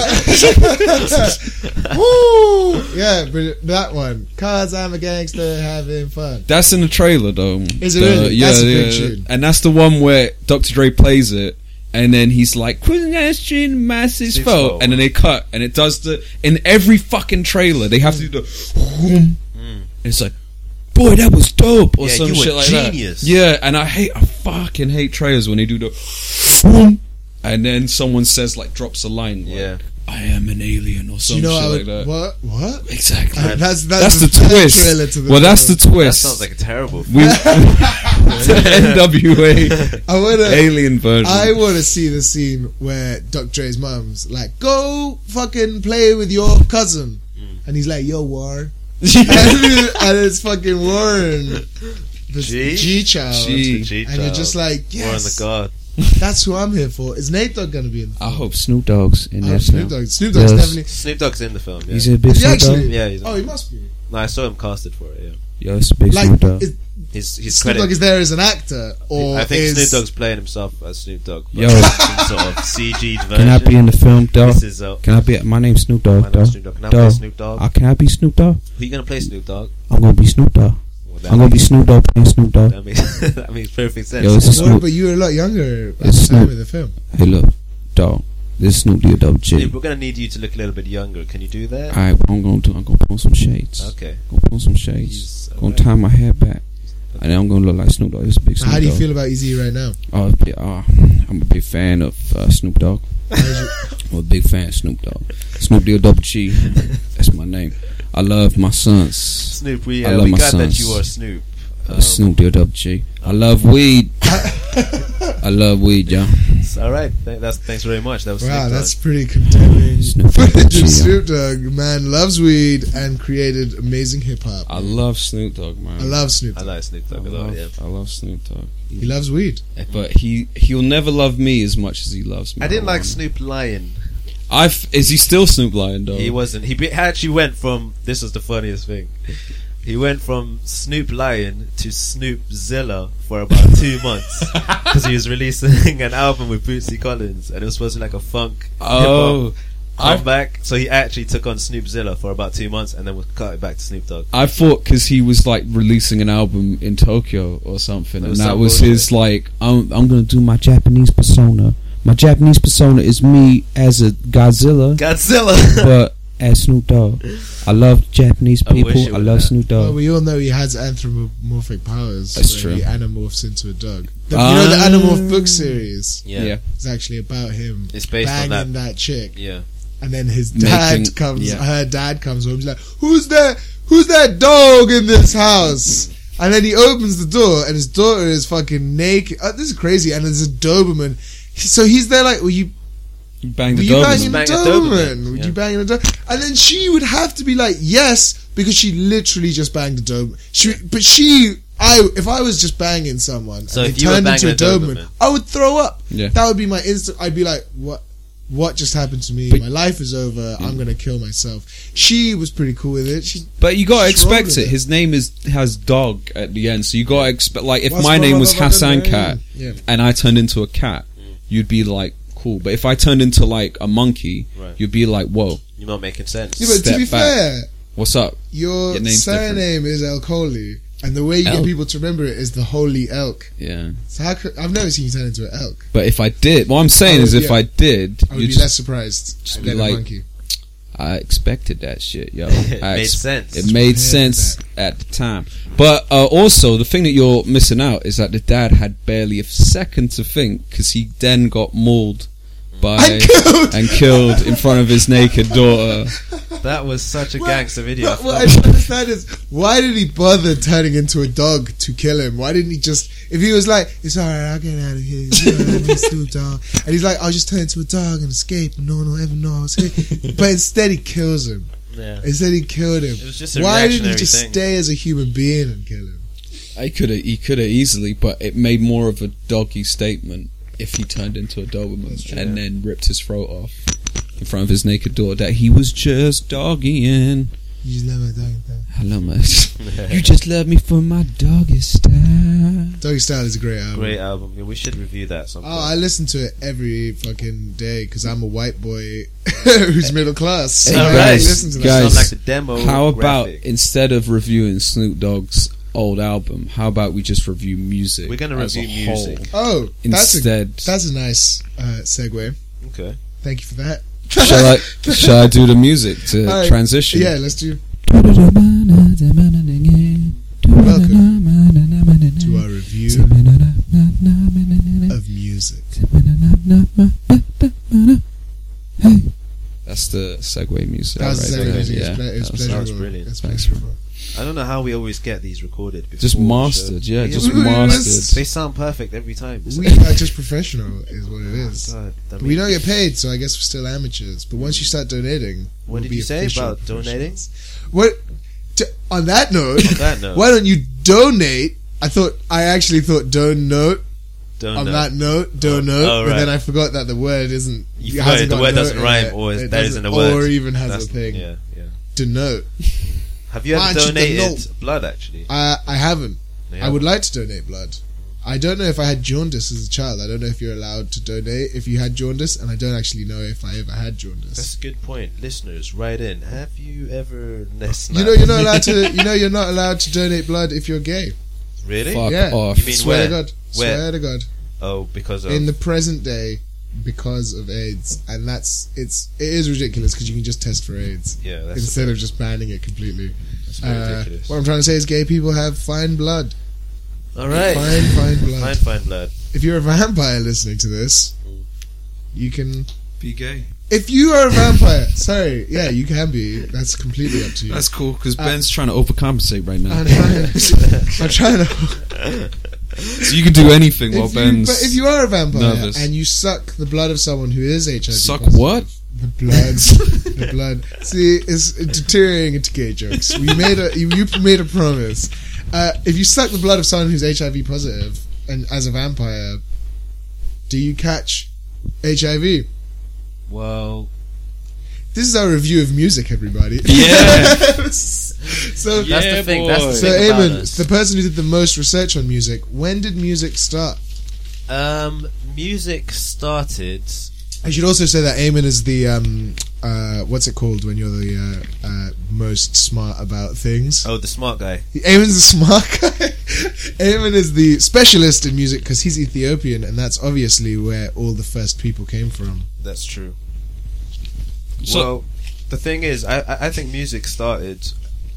Woo! Yeah, but that one. Cause I'm a gangster having fun. That's in the trailer though. Is it The- really? Yeah, That's a yeah. good tune. And that's the one where Doctor Dre plays it. And then he's like, cruising down the street in Massive Six fault. fault. And then they cut. And it does the. In every fucking trailer, they have to do the. Whoom. And it's like, boy, that was dope. Or Yeah, some you were shit like genius. that. Yeah, and I hate. I fucking hate trailers when they do the. Whoom. And then someone says, like, drops a line. Like, Yeah. I am an alien or Do some you know shit I like would, that. what? What? Exactly. Uh, that's, that's, That's the bad twist. trailer to the Well, that's the film. That twist. sounds like a terrible We, film. N W A I wanna, alien version. I want to see the scene where Doctor Dre's mum's like, "Go fucking play with your cousin," and he's like, "Yo, Warren," and, and it's fucking Warren, the G? G child, G. G and you're just like, War on the "Yes, God. that's who I'm here for." Is Nate Dogg gonna be in? The I film? hope Snoop Dogg's in Oh, that Snoop film. Dogg. Snoop Dogg's Yes. definitely. Snoop Dogg's in the film. Yeah. He's a big Is he Snoop actually? Dogg. Yeah, he's. Oh, he must be. No, I saw him casted for it. Yeah. Yo, it's a big Like, Snoop Dogg. is, He's he's Snoop credit. Dogg is there as an actor, or I think is, Snoop Dogg's playing himself as Snoop Dogg. but Yo. some sort of C G'd version. Can I be in the film, dog? This is uh, Can I be? My name's Snoop my Dogg, name's dog. Snoop Dogg. Can I play Dog. Snoop Dogg? Uh, can I be Snoop Dogg? Who you gonna play Snoop Dogg? I'm gonna be Snoop Dogg. Well, that I'm gonna be makes- Snoop Dogg playing Snoop Dogg. That makes that makes perfect sense. Yo, this is Well, Snoop. but you were a lot younger at the It's time Snoop. of the film. Hey, look, dog. This is Snoop D O Double G. Snoop, we're gonna need you to look a little bit younger. Can you do that? Alright, what I'm gonna do? I'm gonna put on some shades. Okay. Gonna put on some shades. He's- Gonna okay. tie my hair back, and then I'm gonna look like Snoop Dogg. This is a big So Snoop how do you Dogg. feel about Easy right now? Oh, yeah, uh, I'm a big fan of uh, Snoop Dogg. I'm a big fan of Snoop Dogg. Snoop D O Double G. That's my name. I love my sons. Snoop, we I uh, love we my got that sons. you are Snoop. Uh, Um, Snoop D O Double G. I love weed. I love weed, y'all. it's all right. Th- that's thanks very much. That was Wow, Snoop that's Dogg. pretty compelling Snoop footage Dogg, of yeah. Snoop Dogg. Man loves weed and created amazing hip hop. I love Snoop Dogg, man. I love Snoop I Dogg. like Snoop I Dogg a lot. love, Yeah. I love Snoop Dogg. He loves weed. But he he'll never love me as much as he loves me. I didn't like Snoop Lion. I've is he still Snoop Lion though? He wasn't. He be- actually went from. This was the funniest thing. He went from Snoop Lion to Snoop Zilla for about two months because he was releasing an album with Bootsy Collins, and it was supposed to be like a funk Oh, hip hop I've- comeback. So he actually took on Snoop Zilla for about two months, and then was cut it back to Snoop Dogg. I thought because he was like releasing an album in Tokyo or something, It and was that some was bullshit. his like, I'm, I'm gonna do my Japanese persona. My Japanese persona is me as a Godzilla, Godzilla. but as Snoop Dogg. I love Japanese I wish people. it I was love that. Snoop Well, Dogg. we all know he has anthropomorphic powers. That's where true. He anamorphs into a dog. The, you know the Ah. Animorph book series yeah. Yeah. is actually about him It's based on banging that. that chick. Yeah. And then his dad Making- comes, yeah. her dad comes home. He's like, "Who's that? Who's that dog in this house?" And then he opens the door, and his daughter is fucking naked. Uh, this is crazy. And there's a Doberman. So he's there, like, "Will you, You banged were the you Doberman. banging a Bang a Doberman? Doberman, Would yeah. you banging a Doberman?" And then she would have to be like, "Yes," because she literally just banged a Doberman. She, but she. I, if I was just banging someone So and if they you were turned into a banging a Doberman, Doberman. I would throw up. Yeah. That would be my instant. I'd be like, "What? What just happened to me? But- My life is over. I'm gonna kill myself." She was pretty cool with it. She, But you gotta What's wrong expect with it. it? His name is has dog at the end, so you gotta expect. Like if What's my wrong name was with my Hassan name? Cat Yeah. and I turned into a cat, you'd be like cool. But if I turned into like a monkey, Right. you'd be like, whoa, You're not making sense. Yeah, but to Step be back. fair, what's up? your, Your name's surname is El Kholi, and the way you Elk. get people to remember it is the Holy Elk. Yeah. So how could, I've never seen you turn into an elk. But if I did, what I'm saying I is, would- if yeah. I did, I would you'd be just, less surprised just than be a like, monkey. I expected that shit, yo. It I made ex- sense. It made Prepared sense for at the time. But uh, also, the thing that you're missing out is that the dad had barely a second to think because he then got mauled by And killed! and killed in front of his naked daughter. That was such a What- gangster video. What, what I don't understand is, why did he bother turning into a dog to kill him? Why didn't he just, if he was like, "It's alright, I'll get out of here, you know, I'm a Snoop Dogg," and he's like, "I'll just turn into a dog and escape, and no one will ever know I was here," but instead he kills him. Yeah. Instead he killed him. It was just a Why didn't he reactionary just thing. stay as a human being and kill him? He could have, he could have easily, but it made more of a doggy statement if he turned into a Doberman true. and then ripped his throat off in front of his naked daughter that he was just doggying. You just love my doggy style. I love my. You just love me for my doggy style. Doggy Style is a great album. Great album. Yeah, we should review that sometime. Oh, I listen to it every fucking day because I'm a white boy who's middle class. So Hey, I guys, listen to that. guys. Sounds like the demo. How about graphic. instead of reviewing Snoop Dogg's old album, how about we just review music? We're gonna as a review whole music. Oh, that's a, instead. that's a nice uh, segue. Okay. Thank you for that. shall I? Shall I do the music to All right. transition? Yeah, let's do Welcome to our review of music. That's the segue music. That was right the there. segue music. Yeah, It's ple- it's that was- that pleasurable. was brilliant. It's Thanks, pleasurable. I don't know how we always get these recorded. Before Just the show. mastered, yeah, just we- we- mastered. They sound perfect every time. It's We like, are just professional, is what it is. God, I We mean, don't get paid, so I guess we're still amateurs. But once you start donating, What we'll did be you say official about donating? professionals. What? To, on that note, On that note. why don't you donate? I thought I actually thought don't note. don't on know. that note, don't Oh, note. oh, But right. then I forgot that the word isn't. You it forgot hasn't it, the got word note doesn't in rhyme, it. or It that doesn't- isn't a word. or even has That's- a thing. Yeah, yeah. Denote. Have you ever Why don't you donated denote? blood? Actually, I I haven't. Yeah. I would like to donate blood. I don't know if I had jaundice as a child. I don't know if you're allowed to donate if you had jaundice, and I don't actually know if I ever had jaundice. That's a good point, listeners. Write in. Have you ever? You know, you're not allowed to. You know, you're not allowed to donate blood if you're gay. Really? Fuck Yeah. off. You mean Swear to where? God. Where? Swear to God. Oh, because of In the present day, because of AIDS, and that's it's it is ridiculous because you can just test for AIDS yeah. That's instead of just banning it completely. that's very Uh, ridiculous. what I'm trying to say is, gay people have fine blood. All right. Fine, fine blood. Fine, fine blood. If you're a vampire listening to this, you can. Be gay. If you are a vampire, sorry, yeah, you can be. That's completely up to you. That's cool because Uh, Ben's trying to overcompensate right now. I'm trying. I'm trying to. So you can do anything while If you, Ben's but if you are a vampire nervous. and you suck the blood of someone who is H I V suck positive, what? the blood, the blood. See, it's deteriorating into gay jokes. We made a you, you made a promise. Uh, if you suck the blood of someone who's H I V positive and as a vampire, do you catch H I V? Well, This is our review of music, everybody. Yeah. so, Yeah, that's the thing. That's the boy. so thing about Eamon, us. the person who did the most research on music, when did music start? Um, music started. I should also say that Eamon is the um, uh, what's it called when you're the uh, uh, most smart about things. Oh, the smart guy. Eamon's the smart guy. Eamon is the specialist in music because he's Ethiopian, and that's obviously where all the first people came from. That's true. So- well, the thing is, I I I think music started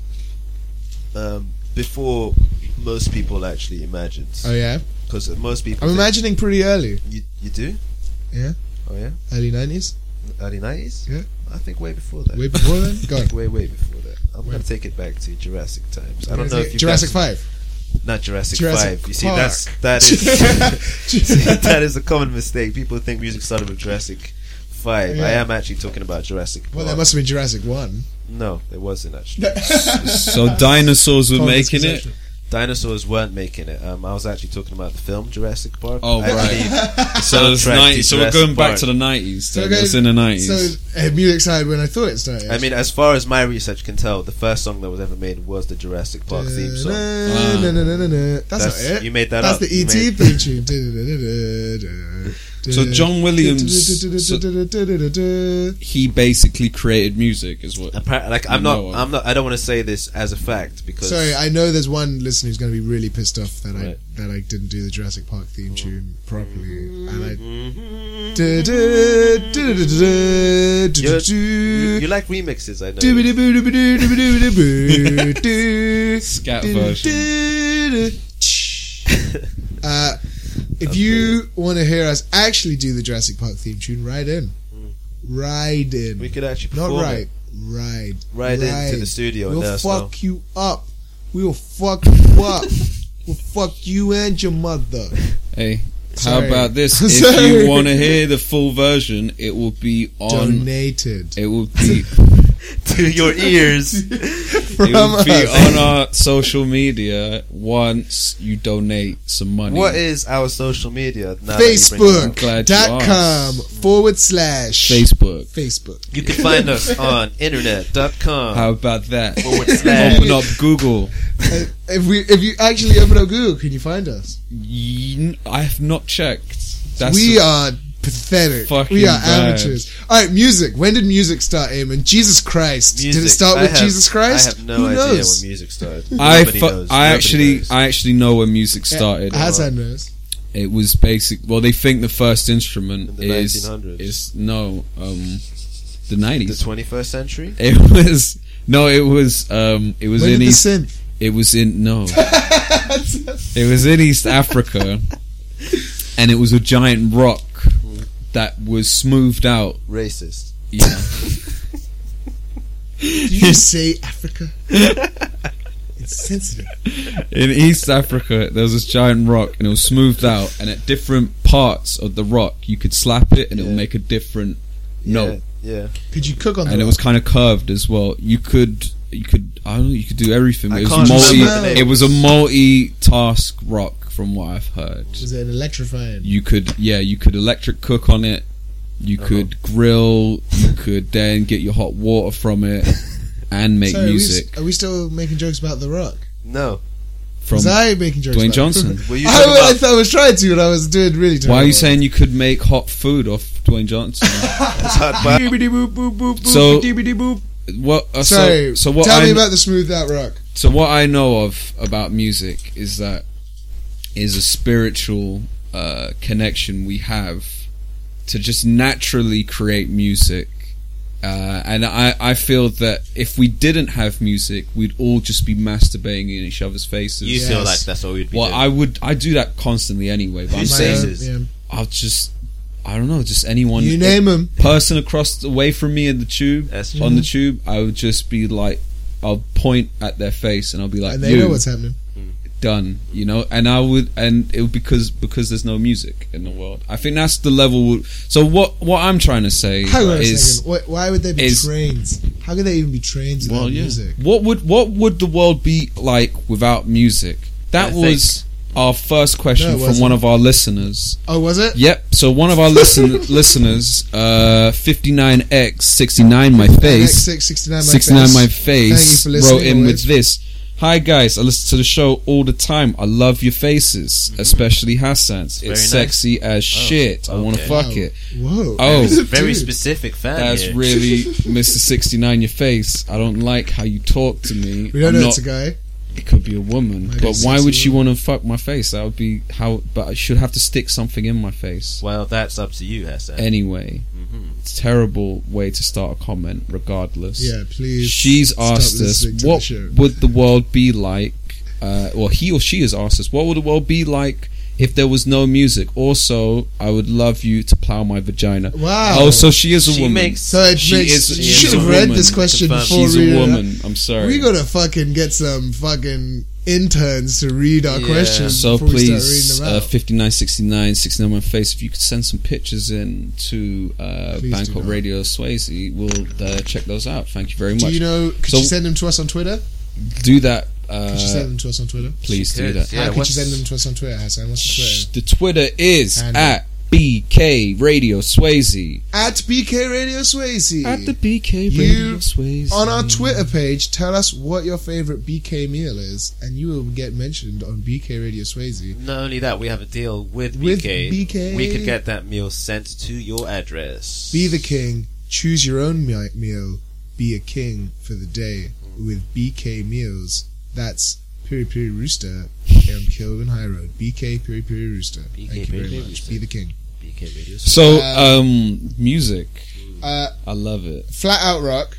um, before most people actually imagined. Oh yeah, Because most people. I'm think- imagining pretty early. You you do? Yeah, Oh yeah. early nineties, Early nineties. Yeah. I think way before that. way before then. Go on. way way before that. I'm Where? gonna take it back to Jurassic times. I don't know if you Jurassic Five. Not Jurassic, Jurassic Five. You see, Park. that's that is that is a common mistake. People think music started with Jurassic Five. Yeah. I am actually talking about Jurassic Park. Well, that must have been Jurassic One. No, it wasn't actually. So dinosaurs were Common making it. misconception. Dinosaurs weren't making it. Um, I was actually talking about the film Jurassic Park. Oh, I right. believe the So it's soundtrack to nineties. So we're Jurassic going back Park. to the nineties. So okay, it's in the nineties. So uh, music started when I thought it started. I mean, as far as my research can tell, the first song that was ever made was the Jurassic Park theme song. Na, na, na, na, na, na. That's, That's- not it. you made that That's up. the You E T made- theme tune. Da, da, da, da, da, da. So John Williams- Da, da, da, da, da, da, da, da. he basically created music, is what. Appar- like I'm You not, know of. I'm not, I don't want to say this as a fact because Sorry, I know there's one listener who's going to be really pissed off that Right. I that I didn't do the Jurassic Park theme tune properly, and I. Mhm. Da, da, da, da, da, da, da, You're- da, you, da. you like remixes, I know. Scat version. Uh, if you want to hear us actually do the Jurassic Park theme tune, ride in. Ride in. We could actually Not perform ride. it. Ride. Right into the studio and We'll let us fuck know. you up. We'll fuck you up. We'll fuck you and your mother. Hey, Sorry. how about this? I'm If sorry. you want to hear the full version, it will be on. Donated. It will be. to your ears. It From will be us. on our social media once you donate some money. What is our social media? Now that you bring it Facebook up? Glad you dot com asked. forward slash Facebook. Facebook. You can find us on internet dot com. How about that? Forward slash. Open up Google. Uh, if we if you actually open up Google, can you find us? Ye- I have not checked. That's we a- are pathetic. Fucking We are bad. amateurs. All right, music. When did music start, Eamon? Jesus Christ. Did it Music. start I with have- Jesus Christ? I have no Who idea knows? when music started. I Nobody fu- knows. I Nobody actually knows. I actually know when music started. Hassan knows. It was basic. Well, they think the first instrument In the is nineteen hundreds. is no um the the nineties. twenty-first century. It was no. It was um. It was When in did the East. synth? It was in no. It was in East Africa, and it was a giant rock that was smoothed out. Racist. Yeah. Did you just say Africa? It's sensitive. In East Africa, there was this giant rock, and it was smoothed out, and at different parts of the rock, you could slap it, and it would Yeah. make a different note. Yeah. Could you cook on the And it rock? was kind of curved as well. You could, you could, I don't know, you could do everything. I It was can't multi. remember the It was a multi-task rock, from what I've heard. Was it an electrifying? You could, yeah, you could electric cook on it. You Uh-huh. could grill. You could then get your hot water from it and make Sorry, are we music s- Are we still making jokes about The Rock? No. from. Was I making jokes Dwayne about Johnson. Were you I, talking I about? thought I was trying to, and I was doing really terrible. Why are you saying you could make hot food off Dwayne Johnson? So- What? Uh, Sorry, so, so what? tell I, me about the smoothed out rock. So what I know of about music is that is a spiritual uh, connection we have to just naturally create music. Uh, and I, I feel that if we didn't have music, we'd all just be masturbating in each other's faces. You Yes. feel like that's what we'd be well, doing. I would I do that constantly anyway. But I'm Whose My saying own- faces? yeah. I'll just I don't know, just anyone You name them. person across away from me in the tube That's on the tube, I would just be like, I'll point at their face and I'll be like, And they you know what's happening. done, you know. And I would, and it would because because there's no music in the world. I think that's the level. So what what I'm trying to say Hang on a is, second. Why, why would there be is- trains? How could there even be trains without well, yeah. music? What would what would the world be like without music? That I was our first question No, it from wasn't. one of our listeners. Oh, was it? Yep. So one of our listen, listeners, uh, fifty-nine X sixty-nine, my X face, six sixty-nine, my sixty-nine, face. my Thank you face, for listening wrote in always. with this. Hi guys, I listen to the show all the time. I love your faces, especially Hassan's. Very It's nice. sexy as shit. I want to okay. fuck Wow. it. Whoa. Oh, Very Dude. specific fan. That's here. really Mister sixty-nine, your face. I don't like how you talk to me. We don't I'm know not, it's a guy. It could be a woman, Might be but a why sexy would she woman. want to fuck my face? That would be how. But I should have to stick something in my face Well, that's up to you, Hassan. anyway. Mhm. It's a terrible way to start a comment, regardless. Yeah, please. She's stop asked us, listening to what the show. would the world be like? Uh, well, he or she has asked us, what would the world be like if there was no music? Also, I would love you to plow my vagina. Wow. Oh, so she is a She woman. makes. So it She makes, is- you she should is a have read woman. this question Confirmed. before She's a reading it. woman. I'm sorry. We gotta fucking get some fucking interns to read our Yeah. questions So before we start please, reading them uh, out. fifty-nine sixty-nine, sixty-nine my face. If you could send some pictures in to uh, Please do Bangkok not. Radio Swayze, we'll uh, check those out. Thank you very Do much. you know? Could So- you send them to us on Twitter? do that. Uh, Could you send them to us on Twitter? please She do could, that. yeah. How could you what's- send them to us on Twitter, Hassan? What's the Shh, Twitter? the Twitter is Handle. at B K Radio Swayze. At B K Radio Swayze. At the B K You- Radio Swayze. On our Twitter page, tell us what your favorite B K meal is, and you will get mentioned on B K Radio Swayze. Not only that, we have a deal with, With B K. B K. We could get that meal sent to your address. Be the king. Choose your own mi- meal. Be a king for the day with B K Meals. That's Piri Piri Rooster here on Kilburn High Road. B K Piri Piri Rooster. B K Thank you Piri very Piri much. Rooster. Be the king. B K Radio. So, Uh, um, music. Uh, I love it. flat out rock.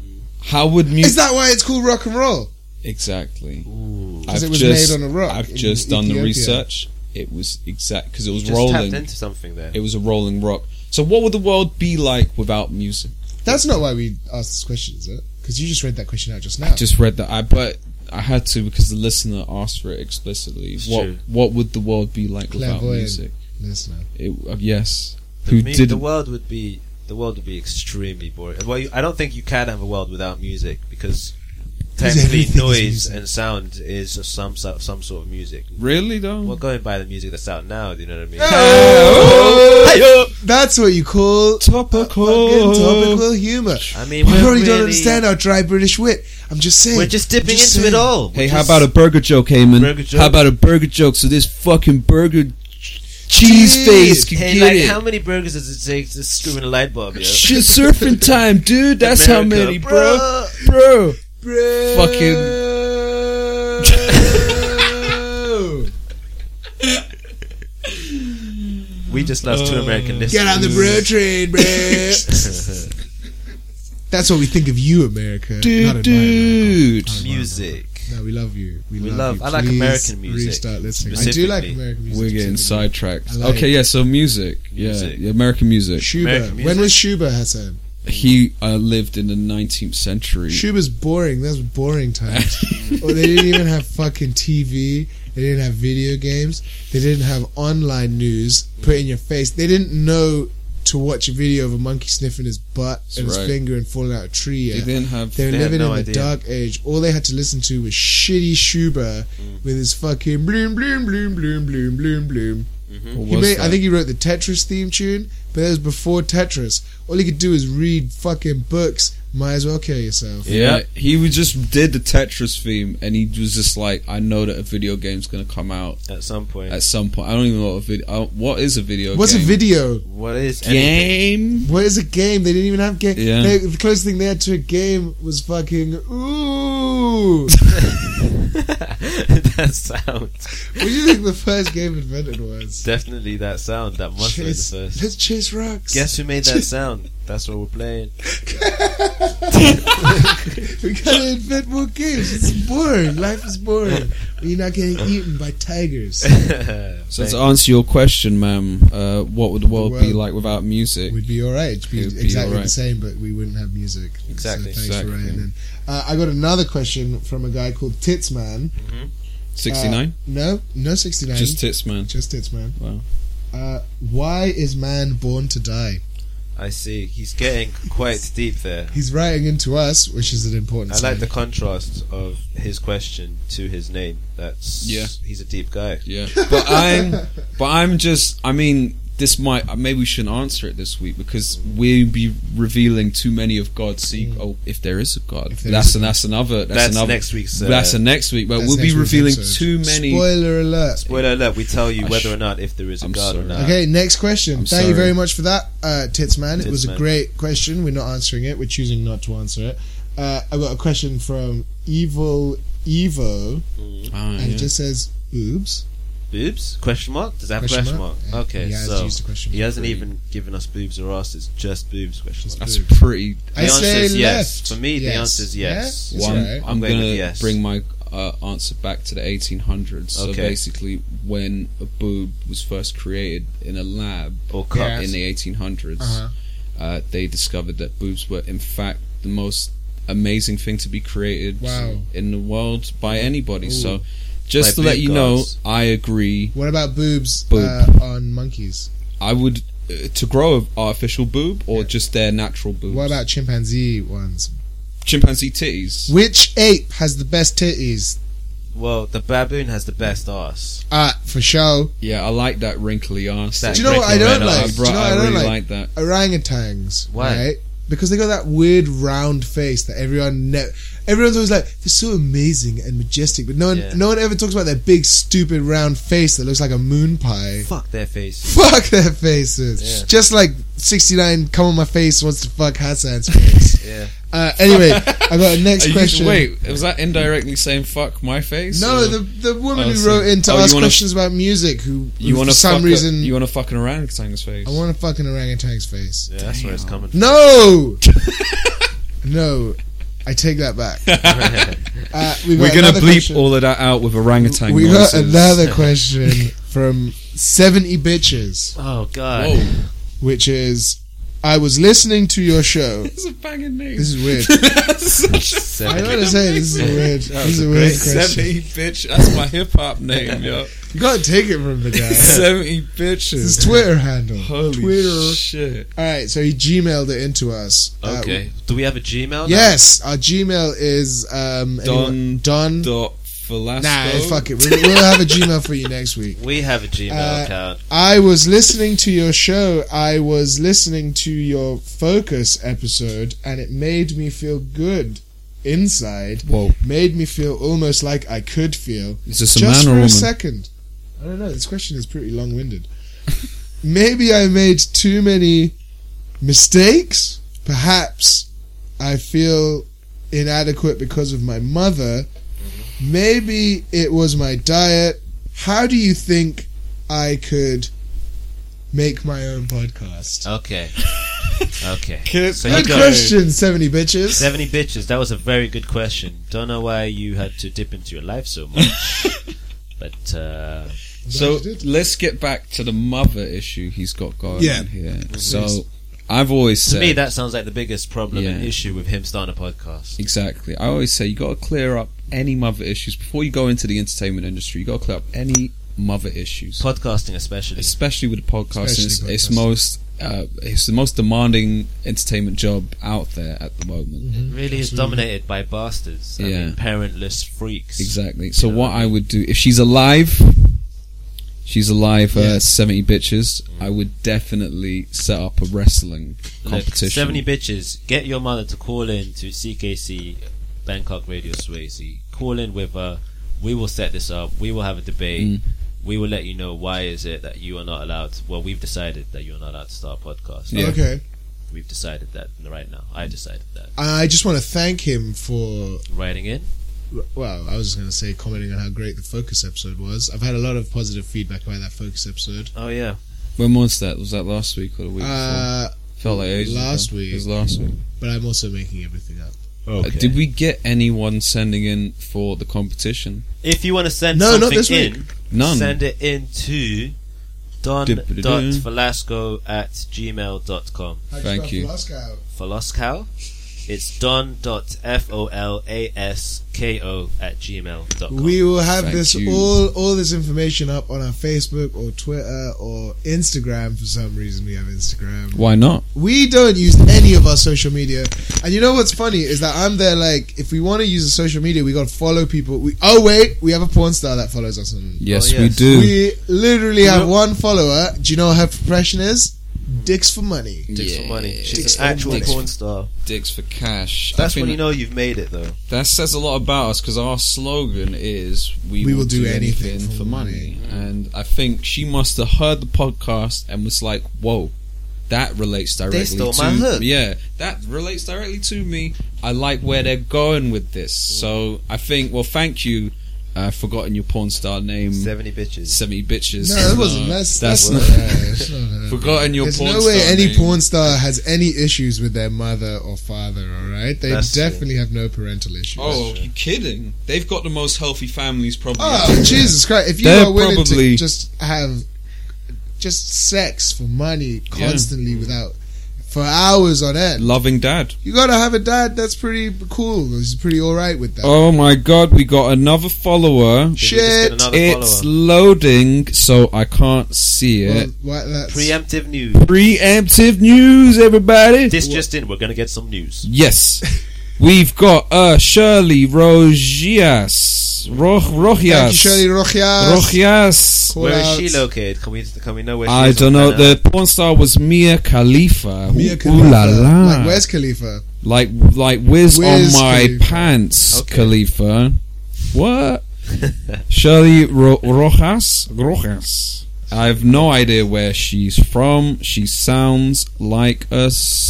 How would Is music... that why it's called rock and roll? Exactly. Ooh. Because I've it was just- made on a rock I've in just done the Ethiopia. research. It was exact... Because it was You just rolling. tapped into something there. It was a rolling rock. So what would the world be like without music? That's not why we asked this question, is it? Because you just read that question out just now. I just read that. I but I had to because the listener asked for it explicitly. It's what true. What would the world be like without Clairvoyant. music? Listener. It, uh, yes. The Who me- did the world would be the world would be extremely boring. Well, you, I don't think you can have a world without music because Because technically everything is noise music. and sound is some so- some sort of music. Really though? Well, going by the music that's out now, do you know what I mean? Oh! That's what you call Topical. fucking topical humor. I mean, You we're probably don't really- understand our dry British wit. I'm just saying. We're just dipping Just into it saying. all. Hey, We're how just- about a burger joke, Heyman? Burger joke? How about a burger joke so this fucking burger cheese Dude. face can Hey, get like, it? how many burgers does it take to screw in a light bulb, yo? Shit, surfing time, dude. That's how America, many, bro. Bro. Bro. Fucking- We just lost two American listeners. Get on the bro train, bro. That's what we think of you, America. Not Dude, in my dude. America. Music. No, we love you. We, We love, love- you. I like Please American music, Restart listening. I do like specifically. American music. We're getting specifically. sidetracked. I like- Okay, yeah, so music. Yeah, Music. yeah, American music. Schuber. American When music? was Schuber, Hassan? He uh, lived in the nineteenth century. Schuber's boring. That was boring times. Well, they didn't even have fucking T V. They didn't have video games. They didn't have online news put in your face. They didn't know to watch a video of a monkey sniffing his butt and his right. finger and falling out a tree. They Yet. didn't have. They were They had living no in the idea. dark age. All they had to listen to was shitty Schuber with his fucking bloom, bloom, bloom, bloom, bloom, bloom, bloom. What He was made, that? I think he wrote the Tetris theme tune, but that was before Tetris. All he could do is read fucking books. Might as well kill yourself. Yeah, he was just did the Tetris theme, and he was just like, "I know that a video game's gonna come out At some point. at some point." I don't even know what a video. Uh, what is a video? What's game? a video? What is anything? game? What is a game? They didn't even have game. Yeah. They, the closest thing they had to a game was fucking ooh. That sound. What do you think the first game invented was? Definitely that sound. That must have been the Chase, first. let's chase rocks. Guess who made that sound? That's what we're playing. We gotta invent more games. It's boring. Life is boring. When you're not getting eaten by tigers. So to answer your question, ma'am, uh, what would the world The be world like without music? We'd be alright. It'd be, It'd be exactly alright. the same, but we wouldn't have music. Exactly. So thanks Exactly. for writing in. Uh, I got another question from a guy called Titsman. sixty-nine? Uh, no, no sixty-nine. Just tits, man. Just Titsman. Wow. Uh, why is man born to die? I see. He's getting quite deep there. He's writing into us, which is an important I like sign. the contrast of his question to his name. That's Yeah. He's a deep guy. Yeah, but I'm, but I'm just. I mean, this might maybe we shouldn't answer it this week because we'll be revealing too many of God's secrets. Oh, if there is a God, If there that's is a and God. that's another. That's, That's another. next week's. Uh, that's a next week, but That's we'll be next week's revealing episode. too many. Spoiler alert. Spoiler alert, we tell you I whether sh- or not if there is a I'm God or sorry. not. Okay, next question. I'm Thank you sorry. very much for that, uh, Titsman. It was a Titsman. great question. We're not answering it. We're choosing not to answer it. Uh, I got a question from Evil Evo, Ah, and yeah. it just says boobs. Boobs? Question mark? Does that have a Question question mark? mark? Yeah, Okay, he has so used a question he mark. hasn't even given us boobs or ass. It's just boobs. Question mark. That's boobs. pretty. The I answer say is yes. left. For me, the Yes. answer is yes. Yeah? Well, That's I'm, right. I'm I'm going with gonna yes. bring my uh, answer back to the eighteen hundreds. So Okay. basically, when a boob was first created in a lab Or Yeah. cup. in the eighteen hundreds, Uh-huh. uh, they discovered that boobs were in fact the most amazing thing to be created Wow. in the world by anybody. Ooh. So just By to let boob you know, gods. I agree. What about boobs Boob. uh, on monkeys? I would uh, to grow an artificial boob or Yeah. just their natural boobs. What about chimpanzee ones? chimpanzee titties? Which ape has the best titties? Well, the baboon has the best ass. Ah, for sure. Yeah, I like that wrinkly ass. That Do you know what I wrinkly don't red like? ass. Do you know what I I don't really like? like that. Orangutans. Why? Right? Because they got that weird round face that everyone ne- everyone's always like, they're so amazing and majestic, but no one Yeah. no one ever talks about their big stupid round face that looks like a moon pie. Fuck their face. Fuck their faces. Yeah. Just like sixty-nine come on my face wants to fuck Hassan's face. Yeah. Uh, anyway, I got a next Are you- question. wait, was that indirectly saying "fuck my face"? No, or- the the woman Oh, who so- wrote in to oh, you ask wanna- questions about music who, you who want for to some fuck reason A, you want to fucking orangutan's face? I want to fuck an orangutan's face. Yeah, that's where it's coming from. No, no, I take that back. Uh, we got We're gonna another bleep question. all of that out with orangutan We got noises. another question from seventy bitches, Oh, God. Whoa, which is, I was listening to your show. that's a banging name. This is weird. That's such a Seven. I gotta say, this is weird. This is a a weird great question. Seventy bitch. That's my hip hop name, yo. You can't take it from the guy. seventy It's bitches. his Twitter handle. Holy Twitter. shit. All right, so he Gmailed it into us. Uh, Okay. Do we have a Gmail now? yes, our Gmail is um, anyone- Don. Dot Velasco. Nah, fuck it. We'll, we'll have a Gmail for you next week. We have a Gmail Uh, account. I was listening to your show. I was listening to your Focus episode, and it made me feel good inside. Whoa. Made me feel almost like I could feel. Is this a Just man for or a a woman? second. I don't know. This question is pretty long-winded. Maybe I made too many mistakes. Perhaps I feel inadequate because of my mother. Maybe it was my diet. How do you think I could make my own podcast? Okay. Okay. Good- So Good you got question, seventy bitches. seventy bitches. That was a very good question. Don't know why you had to dip into your life so much. But, uh... So Glad you did. let's get back to the mother issue he's got going Yeah. on here. Please. So I've always To said me, that sounds like the biggest problem and Yeah. issue with him starting a podcast. exactly. I always say you got to clear up any mother issues before you go into the entertainment industry. You got to clear up any mother issues, Podcasting, especially. especially with the podcast. It's, Especially it's podcasting. most uh, it's the most demanding entertainment job out there at the moment. Mm-hmm. Really is dominated by bastards. I Yeah. mean, parentless freaks. Exactly. So You know what what I I mean? would do if she's alive, she's alive. Uh, Yes. seventy bitches. I would definitely set up a wrestling Look, competition. seventy bitches, get your mother to call in to C K C Bangkok Radio Swayze. Call in with her. We will set this up. We will have a debate. Mm. We will let you know why is it that you are not allowed to, well, we've decided that you're not allowed to start a podcast. Yeah. Okay. We've decided that right now. I decided that. I just want to thank him for, Writing in. well, I was just going to say commenting on how great the Focus episode was. I've had a lot of positive feedback about that Focus episode. Oh, yeah. When was that? Was that last week or the week Uh, before? Felt like ages last ago. week. It was last week. but I'm also making everything up. Uh, did we get anyone sending in for the competition? If you want to send No, not something this week. in, None. send it in to Dip-a-doo. don.velasco at gmail dot com. How'd Thank spell you. Velasco? Foloscow? It's don.f-o-l-a-s-k-o at gmail dot com. We will have Thank this you. all all this information up on our Facebook or Twitter or Instagram. For some reason, we have Instagram. Why not? We don't use any of our social media, and you know what's funny is that I'm there. Like, if we want to use the social media, we got to follow people. We oh wait, we have a porn star that follows us on. Yes, Oh, we yes. do. We literally You have know- one follower. Do you know what her profession is? Dicks for money. Dicks for money. She's Dicks an for actual money. porn star. Dicks for cash. I That's think when you know you've made it, though. that says a lot about us because our slogan is "We, We will, will do, do anything, anything for for money." And I think she must have heard the podcast and was like, "Whoa, that relates directly stole to my hook." yeah, that relates directly to me. I like where they're going with this." So I think, well, thank you. I forgotten your porn star name. seventy bitches. seventy bitches. No, that wasn't. That's that's, that's not. not- yeah, it's not her. Forgotten your There's porn no way star any name. porn star has any issues with their mother or father. All right, they That's true. definitely have no parental issues. Oh, you kidding? They've got the most healthy families probably. Oh, Jesus Christ! If you They're are willing probably- to just have just sex for money constantly without for hours on end, Loving dad. you gotta have a dad that's pretty cool. He's pretty all right with that. Oh my god, we got another follower. Did we just get Shit! another It's follower? loading, so I can't see Well, it. why- that's- Preemptive news. Preemptive news, everybody. This just in, we're gonna get some news. Yes, we've got uh Shirley Rogias. Ro- Rogias. Thank you, Shirley Rojas. Rogias. Call Where is out. she located? Can we can we know where she I is don't on know. planet The porn star was Mia Khalifa. Mia Ooh, Khalifa. ooh la la. Like, where's Khalifa? Like like whiz, Wiz on my Khalifa. pants, Okay. Khalifa. What? Shirley Ro- Rojas? Rojas. I have no idea where she's from. She sounds like a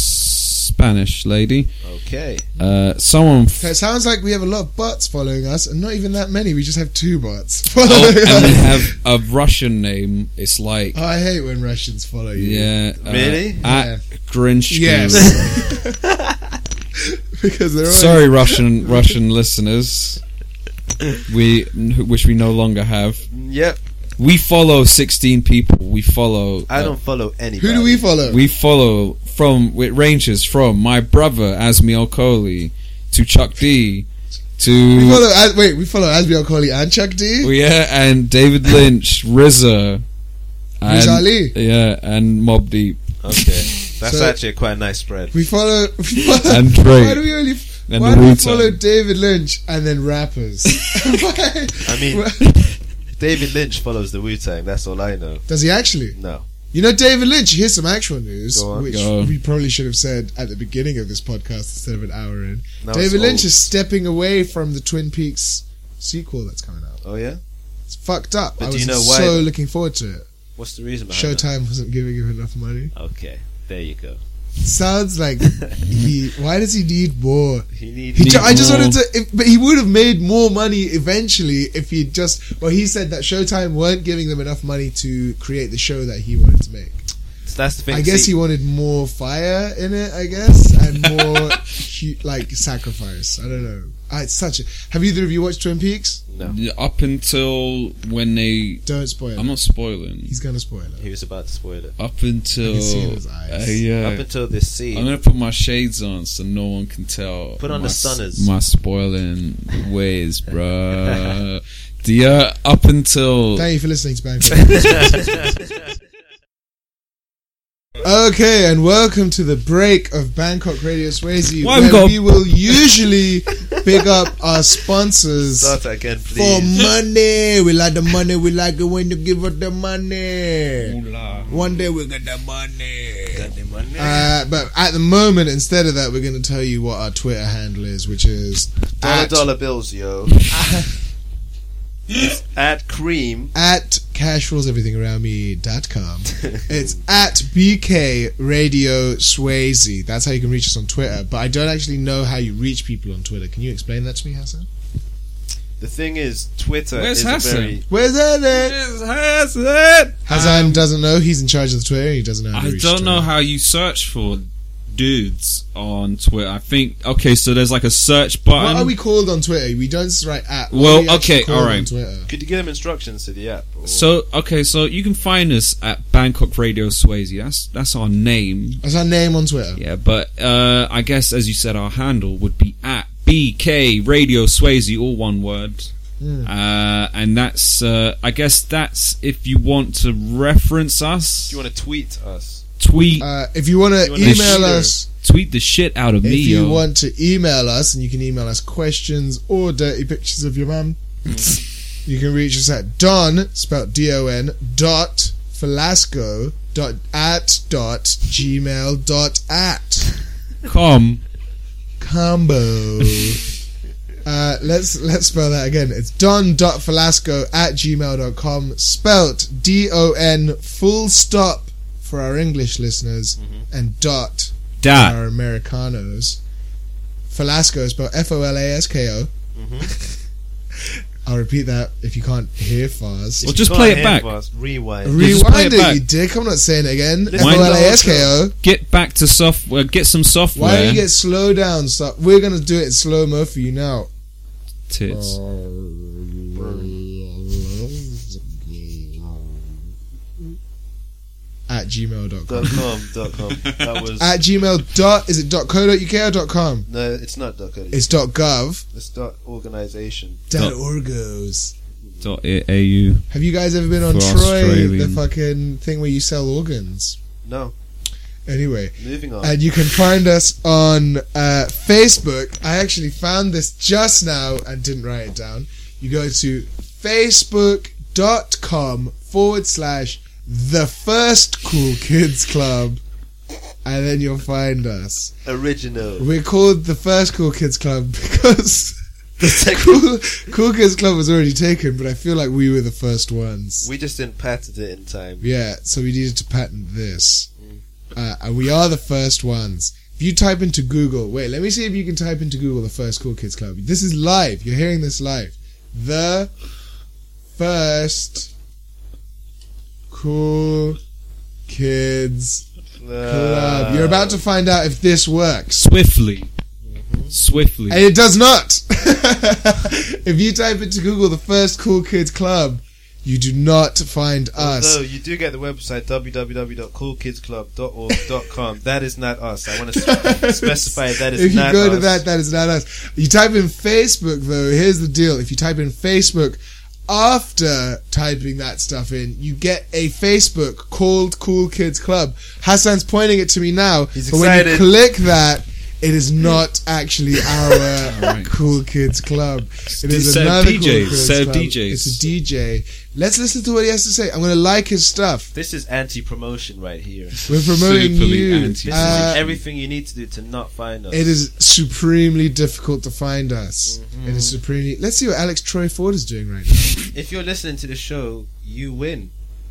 Spanish lady. Okay. Uh, someone. F- Okay, it sounds like we have a lot of bots following us, and not even that many. We just have two bots oh, following and we us. have a Russian name. It's like. Oh, I hate when Russians follow you. Yeah. Uh, Really? At Yeah. Grinch. Yes. Because they're always Sorry, Russian Russian listeners. We which we no longer have. Yep. We follow sixteen people. We follow. I uh, don't follow anybody. Who do we follow? We follow from it ranges from my brother Asmi Okoli to Chuck D to We follow. As, wait, we follow Asbi Al-Khali and Chuck D. well, yeah, and David Lynch, R Z A, Riz and, Ali. yeah, and Mobb Deep, Okay, that's So- actually quite a nice spread. We follow. We follow and why Drake, do we only? and Why the do we Wu-Tang. follow David Lynch and then rappers? Why- I mean, why- David Lynch follows the Wu-Tang. That's all I know. does he actually? No. You know, David Lynch. Here's some actual news, Go on. which Go on. we probably should have said at the beginning of this podcast instead of an hour in. Now it's David Lynch old. is stepping away from the Twin Peaks sequel that's coming out. Oh yeah. It's fucked up. But I do was you know why so though? looking forward to it. What's the reason behind Showtime wasn't giving him enough money. that? Okay, there you go. Sounds like he. Why does he need more? He needs. He Need ju- I just more. wanted to, if, but he would have made more money eventually if he just. Well, he said that Showtime weren't giving them enough money to create the show that he wanted to make. That's the thing. I guess see, he wanted more fire in it. I guess and more hu- like sacrifice. I don't know. I, it's such a. Have either of you watched Twin Peaks? No, up until when they. Don't spoil. I'm it. not spoiling. He's gonna spoil it. he was about to spoil it. Up until I can see in his eyes. uh, yeah. Up until this scene. I'm gonna put my shades on so no one can tell. Put on my the s- sunners. My spoiling ways, bruh. the uh, up until Thank you for listening to Bangkok. Okay, and welcome to the break of Bangkok Radio Swayze, Why where we got- we will usually pick up our sponsors Start that again, for please. money. We like the money. We like it when you give us the money. One day we get the money. Uh, but at the moment, instead of that, we're going to tell you what our Twitter handle is, which is Dollar at, dollar bills, yo. It's at cream. at cash rules everything around me dot com. It's at B K Radio Swayze. That's how you can reach us on Twitter. But I don't actually know how you reach people on Twitter. Can you explain that to me, Hassan? The thing is, Twitter Where's is a Hassan? very. Where's that? At? Hassan Um, doesn't know. He's in charge of the Twitter. He doesn't know how to I reach don't know Twitter. how you search for dudes on Twitter. I think okay, so there's like a search button. What are we called on Twitter? We don't write at. What Well, are we actually okay, called alright. on Twitter? Could you give them instructions to the app? Or- So okay, so you can find us at Bangkok Radio Swayze. That's that's our name. That's our name on Twitter. Yeah, but uh, I guess as you said, our handle would be at B K Radio Swayze, all one word. Mm. Uh, and that's uh, I guess that's if you want to reference us, Do you want to tweet us? tweet Uh, if you want to You wanna email shoot her? us, tweet the shit out of if me, you yo. want to email us, and you can email us questions or dirty pictures of your mum, you can reach us at Don, spelled D O N, dot Falasco dot at dot gmail dot at Come. combo. Uh, let's let's spell that again. It's don.falasco at gmail dot com, spelt D O N full stop for our English listeners, and dot for Dot. our Americanos. Falasco is spelled F O L A S K O. I'll repeat that if you can't hear fast. Well, just Can't play it hear back. us, Rewind. Re- just play Rewind it it, back. you dick. I'm not saying it again. F Listen O to the L A S K O. Get back to software. Get some software. Why don't you get slow down? Stop. We're gonna do it in slow mo for you now. Tits. At gmail dot com. dot com dot com. That was At gmail dot is it dot co dot uk or dot com? no, it's not dot co. It's dot gov. It's dot organization. Dot Dot- orgos. Dot A U. Have you guys ever been on For Troy, the Australian. fucking thing where you sell organs? No, Anyway, moving on. and you can find us on uh, Facebook. I actually found this just now and didn't write it down. You go to facebook.com forward slash the first cool kids club, and then you'll find us. Original. We're called the first cool kids club because The second, cool, cool kids club was already taken, but I feel like we were the first ones. we just didn't patent it in time. Yeah, so we needed to patent this. Uh, and we are the first ones. If you type into Google, wait, let me see if you can type into Google the first Cool Kids Club. This is live. You're hearing this live. The first Cool Kids Club. You're about to find out if this works. Swiftly. Swiftly. And it does not. If you type into Google the first Cool Kids Club, you do not find us. Although you do get the website w w w dot cool kids club dot org dot com. That is not us. I want to specify that is if you not go us. to that, that is not us. You type in Facebook, though. Here's the deal: if you type in Facebook, after typing that stuff in, you get a Facebook called Cool Kids Club. Hassan's pointing it to me now. He's but when you excited. click that, it is not actually our Alright. Cool Kids Club. It is Set of another D Js, Cool Kids set of Club. D Js. It's a D J. Let's listen to what he has to say. I'm going to like his stuff. This is anti-promotion right here. We're promoting Superly you. anti- This Uh, is everything you need to do to not find us. It is supremely difficult to find us. Mm-hmm. It is supremely. Let's see what Alex Troy Ford is doing right now. If you're listening to the show, you win.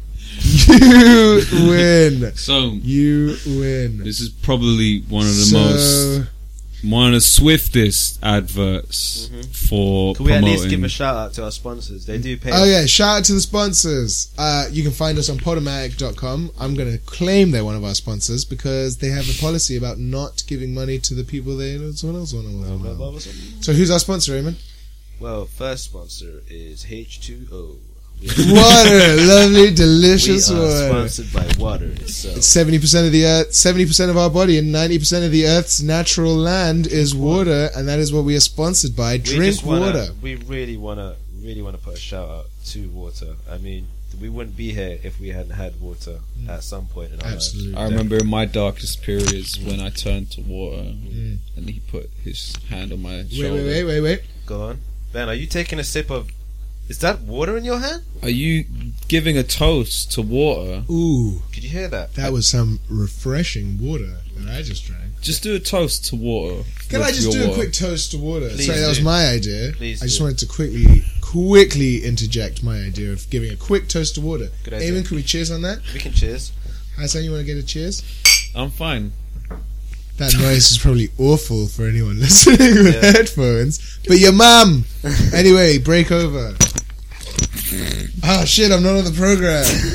You win. So You win. this is probably one of the So, most, one of the swiftest adverts for Can we at promoting. least give a shout out to our sponsors? They do pay. Oh us. yeah, shout out to the sponsors. Uh, you can find us on podomatic dot com. I'm going to claim they're one of our sponsors because they have a policy about not giving money to the people they someone else want to. So who's our sponsor, Raymond? Well, first sponsor is H two O. Water, lovely, We delicious are water. sponsored by water itself. It's seventy percent of the earth, seventy percent of our body, and ninety percent of the earth's natural land is water, and that is what we are sponsored by. We Drink just wanna, water. We really wanna, really wanna put a shout out to water. I mean, we wouldn't be here if we hadn't had water at some point in our Absolutely. I remember in my darkest periods when I turned to water and he put his hand on my Wait, shoulder. wait, wait, wait, wait. lives. Go on, Ben. Are you taking a sip of? Is that water in your hand? Are you giving a toast to water? Ooh, Could you hear that? that was some refreshing water that I just drank. Just do a toast to water. Can I with just your do a water. quick toast to water? Please Sorry, that was do. my idea. Please I just do. wanted to quickly, quickly interject my idea of giving a quick toast to water. Good idea. Eamon, can we cheers on that? We can cheers. Hassan, you want to get a cheers? I'm fine. That noise is probably awful for anyone listening with Yeah. headphones. But your mum! Anyway, break over. Oh shit, I'm not on the program.